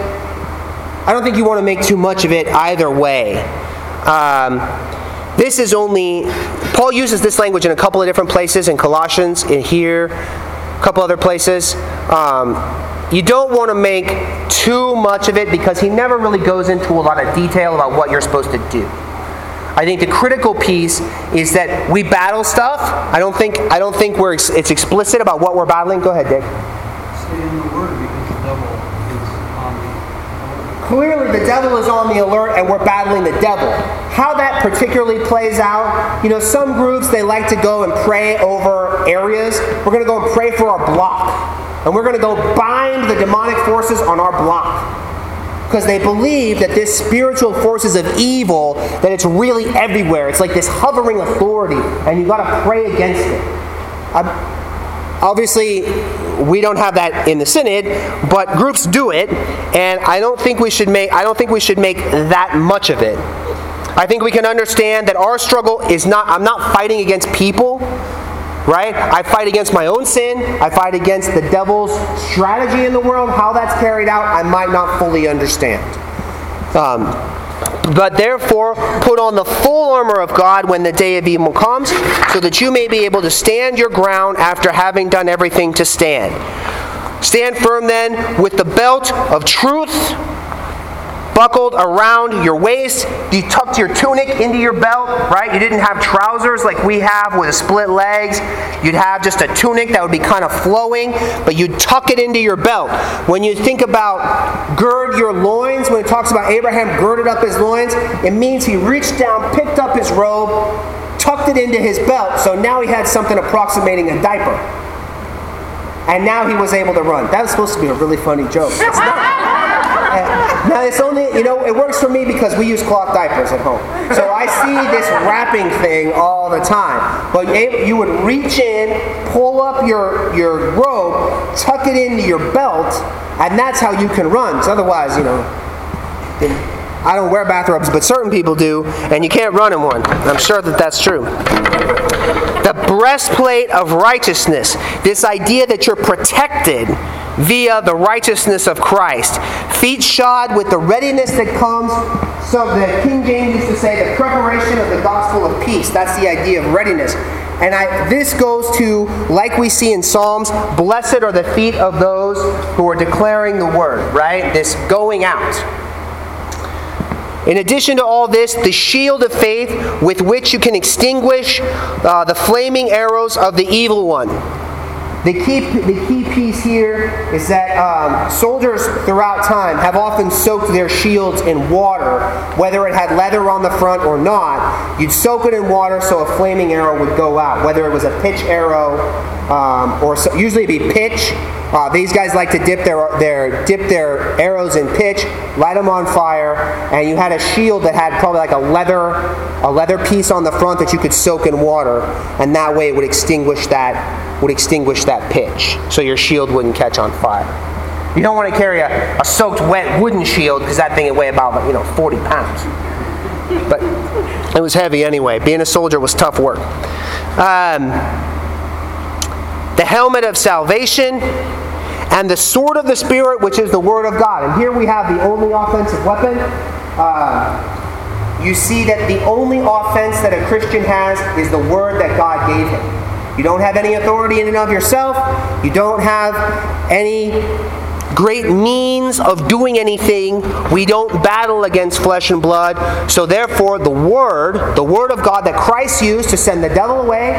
I don't think you want to make too much of it either way. Um... This is only, Paul uses this language in a couple of different places, in Colossians, in here, a couple other places. Um, you don't want to make too much of it because he never really goes into a lot of detail about what you're supposed to do. I think the critical piece is that we battle stuff. I don't think I don't think we're it's explicit about what we're battling. Go ahead, Dick. Stay in the Word because the devil is on the alert. Clearly the devil is on the alert and we're battling the devil. How that particularly plays out, you know, some groups, they like to go and pray over areas. We're going to go and pray for our block. And we're going to go bind the demonic forces on our block. Because they believe that this spiritual forces of evil, that it's really everywhere. It's like this hovering authority, and you've got to pray against it. Um, obviously, we don't have that in the synod, but groups do it, and I don't think we should make I don't think we should make that much of it. I think we can understand that our struggle is not, I'm not fighting against people, right? I fight against my own sin. I fight against the devil's strategy in the world. How that's carried out, I might not fully understand. Um, but therefore, put on the full armor of God when the day of evil comes, so that you may be able to stand your ground after having done everything to stand. Stand firm then with the belt of truth buckled around your waist. You tucked your tunic into your belt, right? You didn't have trousers like we have with split legs. You'd have just a tunic that would be kind of flowing, but you'd tuck it into your belt. When you think about gird your loins, when it talks about Abraham girded up his loins, it means he reached down, picked up his robe, tucked it into his belt, so now he had something approximating a diaper. And now he was able to run. That was supposed to be a really funny joke. It's not. Now it's only, you know, it works for me because we use cloth diapers at home. So I see this wrapping thing all the time. But you would reach in, pull up your, your robe, tuck it into your belt, and that's how you can run. So otherwise, you know, I don't wear bathrobes, but certain people do, and you can't run in one. I'm sure that that's true. The breastplate of righteousness, this idea that you're protected via the righteousness of Christ. Feet shod with the readiness that comes. So the King James used to say the preparation of the gospel of peace. That's the idea of readiness. And I, this goes to, like we see in Psalms, blessed are the feet of those who are declaring the word, right? This going out. In addition to all this, the shield of faith with which you can extinguish uh, the flaming arrows of the evil one. The key, the key piece here is that um, soldiers throughout time have often soaked their shields in water, whether it had leather on the front or not. You'd soak it in water so a flaming arrow would go out, whether it was a pitch arrow um, or so, usually it'd be pitch. Uh, these guys like to dip their, their dip their arrows in pitch, light them on fire, and you had a shield that had probably like a leather a leather piece on the front that you could soak in water, and that way it would extinguish that would extinguish that pitch, so your shield wouldn't catch on fire. You don't want to carry a, a soaked wet wooden shield because that thing would weigh about you know forty pounds. But it was heavy anyway. Being a soldier was tough work. Um, the helmet of salvation, and the sword of the Spirit, which is the Word of God. And here we have the only offensive weapon. Uh, you see that the only offense that a Christian has is the Word that God gave him. You don't have any authority in and of yourself. You don't have any great means of doing anything. We don't battle against flesh and blood. So therefore, the Word, the Word of God that Christ used to send the devil away,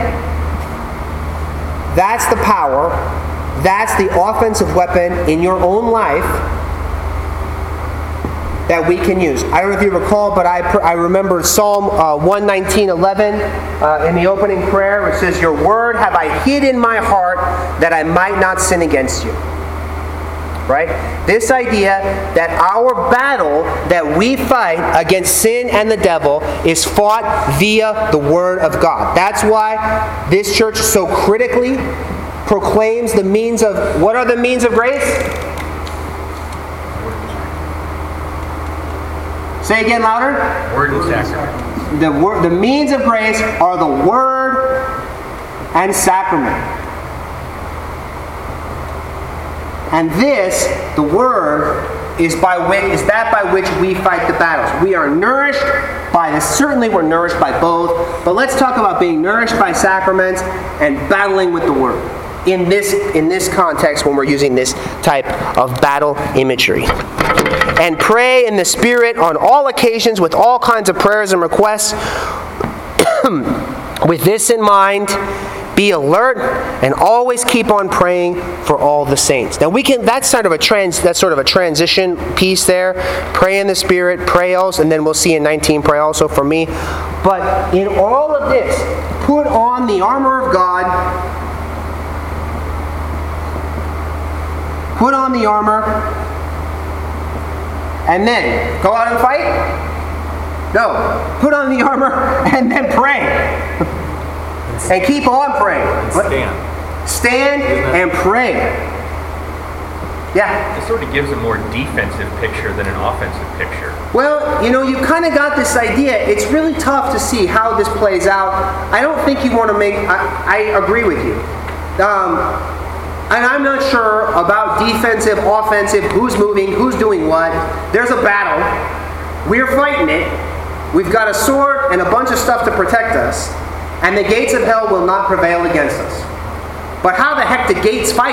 that's the power. That's the offensive weapon in your own life that we can use. I don't know if you recall, but I, I remember Psalm uh, one nineteen, eleven uh, in the opening prayer, which says, "Your word have I hid in my heart that I might not sin against you." Right? This idea that our battle that we fight against sin and the devil is fought via the Word of God. That's why this church so critically proclaims the means of, what are the means of grace? Say again louder. Word and sacrament. The, word, the means of grace are the Word and sacrament. And this, the Word, is by which is that by which we fight the battles. We are nourished by this. Certainly we're nourished by both. But let's talk about being nourished by sacraments and battling with the Word in this, in this context when we're using this type of battle imagery. And pray in the Spirit on all occasions with all kinds of prayers and requests. With this in mind, be alert and always keep on praying for all the saints. Now we can. That's sort of a trans. That's sort of a transition piece there. Pray in the Spirit, pray also, and then we'll see in nineteen. Pray also for me. But in all of this, put on the armor of God. Put on the armor, and then go out and fight. No, put on the armor and then pray. And keep on praying. And stand. Stand and pray. Yeah. It sort of gives a more defensive picture than an offensive picture. Well, you know, you kind of got this idea. It's really tough to see how this plays out. I don't think you want to make... I, I agree with you. Um, and I'm not sure about defensive, offensive, who's moving, who's doing what. There's a battle. We're fighting it. We've got a sword and a bunch of stuff to protect us. And the gates of hell will not prevail against us. But how the heck do gates fight?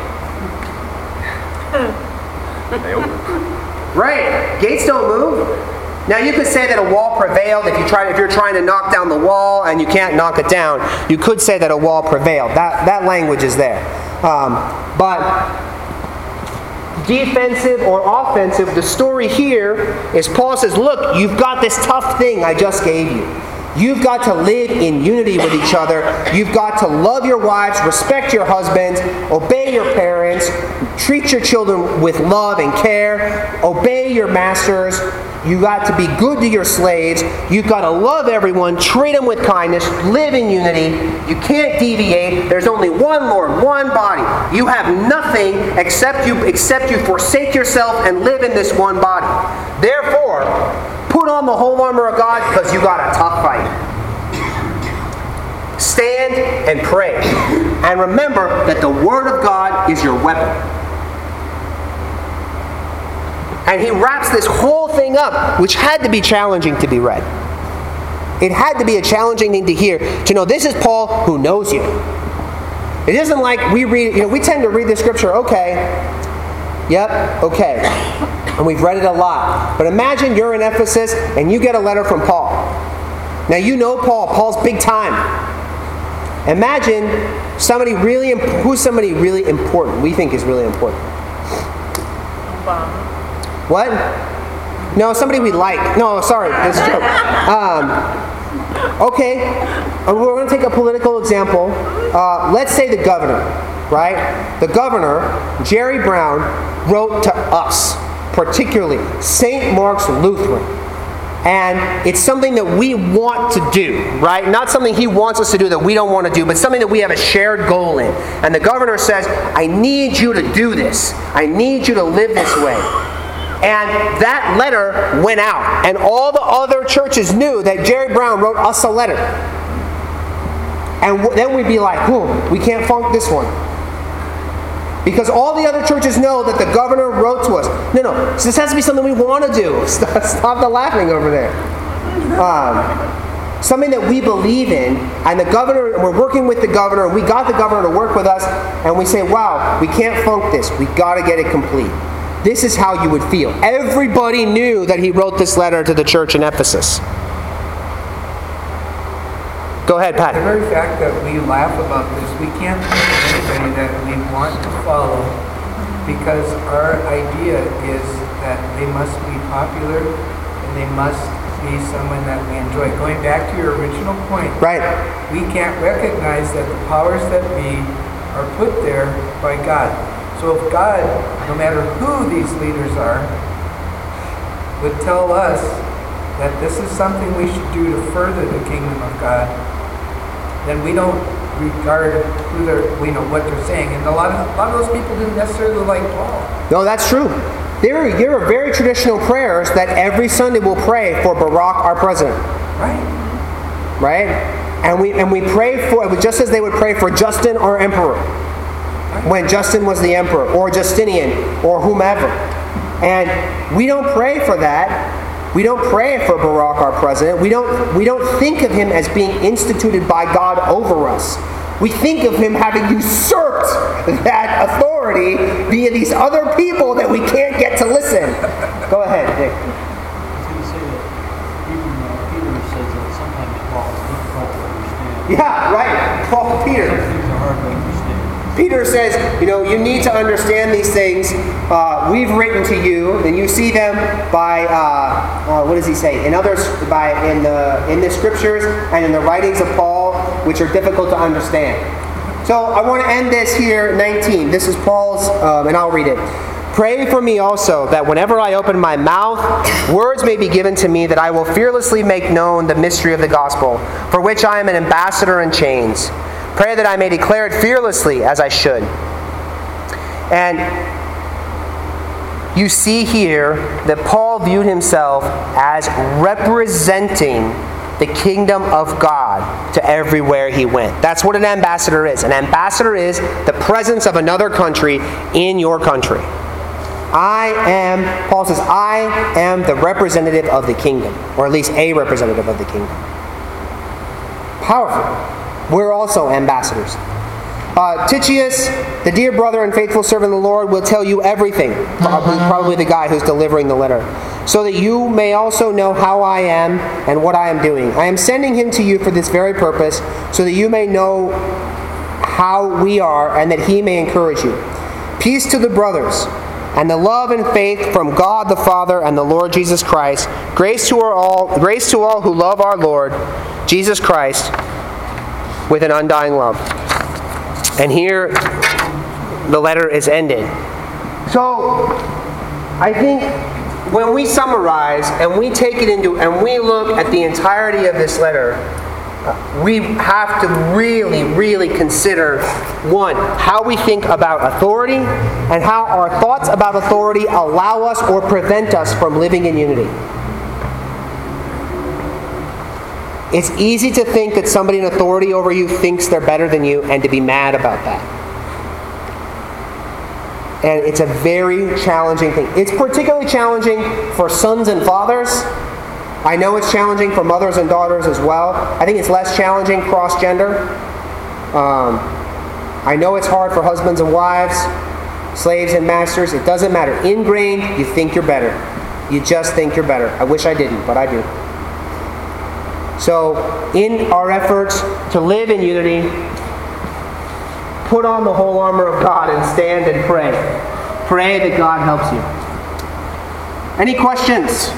They open. Right. Gates don't move. Now you could say that a wall prevailed if you try if you're trying to knock down the wall and you can't knock it down. You could say that a wall prevailed. That that language is there. Um, but defensive or offensive, the story here is Paul says, look, you've got this tough thing I just gave you. You've got to live in unity with each other. You've got to love your wives, respect your husbands, obey your parents, treat your children with love and care, obey your masters. You've got to be good to your slaves. You've got to love everyone, treat them with kindness, live in unity. You can't deviate. There's only one Lord, one body. You have nothing except you except you forsake yourself and live in this one body. Therefore, put on the whole armor of God because you got a tough fight. Stand and pray. And remember that the Word of God is your weapon. And he wraps this whole thing up, which had to be challenging to be read. It had to be a challenging thing to hear, to know this is Paul who knows you. It isn't like we read, you know, we tend to read the scripture, okay, yep, okay. And we've read it a lot. But imagine you're in Ephesus and you get a letter from Paul. Now you know Paul. Paul's big time. Imagine somebody really, who's somebody really important, we think is really important. Obama. What? No, somebody we like. No, sorry, that's a joke. Um, okay, we're going to take a political example. Uh, let's say the governor, right? The governor, Jerry Brown, wrote to us, particularly Saint Mark's Lutheran. And it's something that we want to do, right? Not something he wants us to do that we don't want to do, but something that we have a shared goal in. And the governor says, I need you to do this. I need you to live this way. And that letter went out. And all the other churches knew that Jerry Brown wrote us a letter. And w- then we'd be like, hmm, we can't funk this one. Because all the other churches know that the governor wrote to us. No, no, this has to be something we want to do. Stop, stop the laughing over there. Um, something that we believe in, and the governor, and we're working with the governor, and we got the governor to work with us, and we say, wow, we can't funk this. We got to get it complete. This is how you would feel. Everybody knew that he wrote this letter to the church in Ephesus. Go ahead, Pat. The very fact that we laugh about this, we can't think of anybody that we want to follow, because our idea is that they must be popular and they must be someone that we enjoy. Going back to your original point, Right. we can't recognize that the powers that be are put there by God. So if God, no matter who these leaders are, would tell us that this is something we should do to further the kingdom of God, then we don't regard who they're, we know what they're saying. And a lot of a lot of those people didn't necessarily like Paul. No, that's true. There are, there are very traditional prayers that every Sunday we'll pray for Barack, our president. Right. Right? And we and we pray for, just as they would pray for Justin, our emperor, when Justin was the emperor, or Justinian, or whomever. And we don't pray for that. We don't pray for Barack, our president. We don't, we don't think of him as being instituted by God over us. We think of him having usurped that authority via these other people that we can't get to listen. Go ahead, Dick. I was going to say that even uh, Peter says that sometimes Paul is difficult to understand. Yeah, right. Paul, Peter. Some things are hard to understand. Peter says, you know, you need to understand these things. Uh, we've written to you, and you see them by, uh, uh, what does he say? In others, by in the in the scriptures and in the writings of Paul, which are difficult to understand. So I want to end this here, nineteen. This is Paul's, um, and I'll read it. Pray for me also, that whenever I open my mouth, words may be given to me, that I will fearlessly make known the mystery of the gospel, for which I am an ambassador in chains. Pray that I may declare it fearlessly as I should. And you see here that Paul viewed himself as representing the kingdom of God to everywhere he went. That's what an ambassador is. An ambassador is the presence of another country in your country. I am, Paul says, I am the representative of the kingdom, or at least a representative of the kingdom. Powerful. We're also ambassadors. Uh, Titius, the dear brother and faithful servant of the Lord, will tell you everything. Probably, probably the guy who's delivering the letter. So that you may also know how I am and what I am doing. I am sending him to you for this very purpose, so that you may know how we are and that he may encourage you. Peace to the brothers, and the love and faith from God the Father and the Lord Jesus Christ. Grace to all, grace to all who love our Lord Jesus Christ with an undying love. And here the letter is ended. So I think when we summarize and we take it into and we look at the entirety of this letter, uh, we have to really, really consider, one, how we think about authority and how our thoughts about authority allow us or prevent us from living in unity. It's easy to think that somebody in authority over you thinks they're better than you and to be mad about that. And it's a very challenging thing. It's particularly challenging for sons and fathers. I know it's challenging for mothers and daughters as well. I think it's less challenging cross-gender. Um, I know it's hard for husbands and wives, slaves and masters. It doesn't matter. Ingrained, you think you're better. You just think you're better. I wish I didn't, but I do. So, in our efforts to live in unity, put on the whole armor of God and stand and pray. Pray that God helps you. Any questions?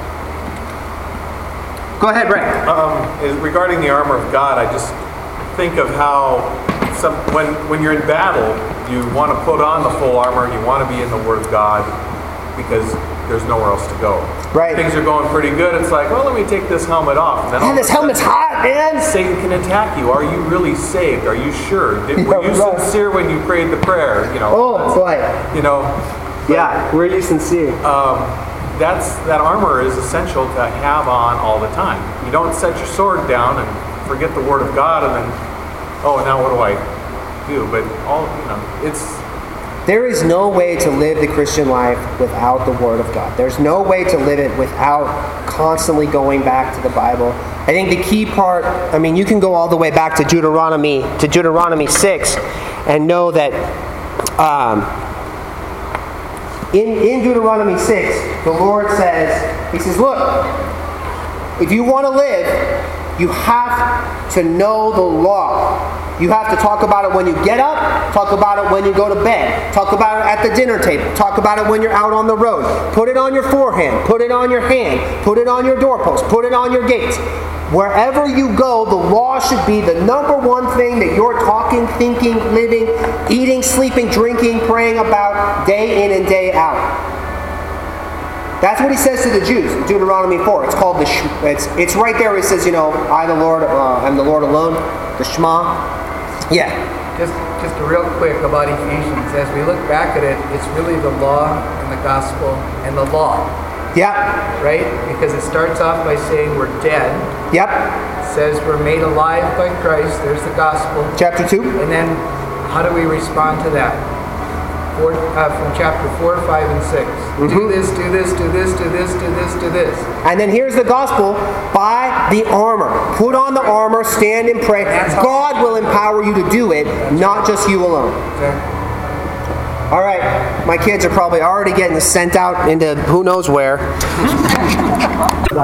Go ahead, Rick. Um, regarding the armor of God, I just think of how some, when when you're in battle, you want to put on the full armor and you want to be in the Word of God because there's nowhere else to go. Right. Things are going pretty good. It's like, well, let me take this helmet off. And then all Man, this of a sudden, helmet's hot, man! Satan can attack you. Are you really saved? Are you sure? Did, were Yeah, you right. sincere when you prayed the prayer? You know. Oh, boy. You know. Yeah, were you sincere? Um, that's that armor is essential to have on all the time. You don't set your sword down and forget the Word of God, and then, oh, now what do I do? But all you know, it's. There is no way to live the Christian life without the Word of God. There's no way to live it without constantly going back to the Bible. I think the key part, I mean, you can go all the way back to Deuteronomy, to Deuteronomy six, and know that um, in, in Deuteronomy six, the Lord says, He says, look, if you want to live, you have to know the law. You have to talk about it when you get up, talk about it when you go to bed, talk about it at the dinner table, talk about it when you're out on the road. Put it on your forehead, put it on your hand, put it on your doorpost, put it on your gates. Wherever you go, the law should be the number one thing that you're talking, thinking, living, eating, sleeping, drinking, praying about day in and day out. That's what he says to the Jews in Deuteronomy four. It's called the, it's, it's right there where it says, you know, I the Lord, uh, am the Lord alone, the Shema. Yeah. Just, just a real quick about Ephesians. As we look back at it, it's really the law and the gospel and the law. Yeah. Right? Because it starts off by saying we're dead. Yep. It says we're made alive by Christ. There's the gospel. Chapter two. And then how do we respond to that? Four, uh, from chapter four, five, and six. Mm-hmm. Do this, do this, do this, do this, do this, do this. And then here's the gospel. Buy the armor. Put on the armor, stand and pray. God will empower you to do it, not just you alone. Exactly. All right. My kids are probably already getting sent out into who knows where.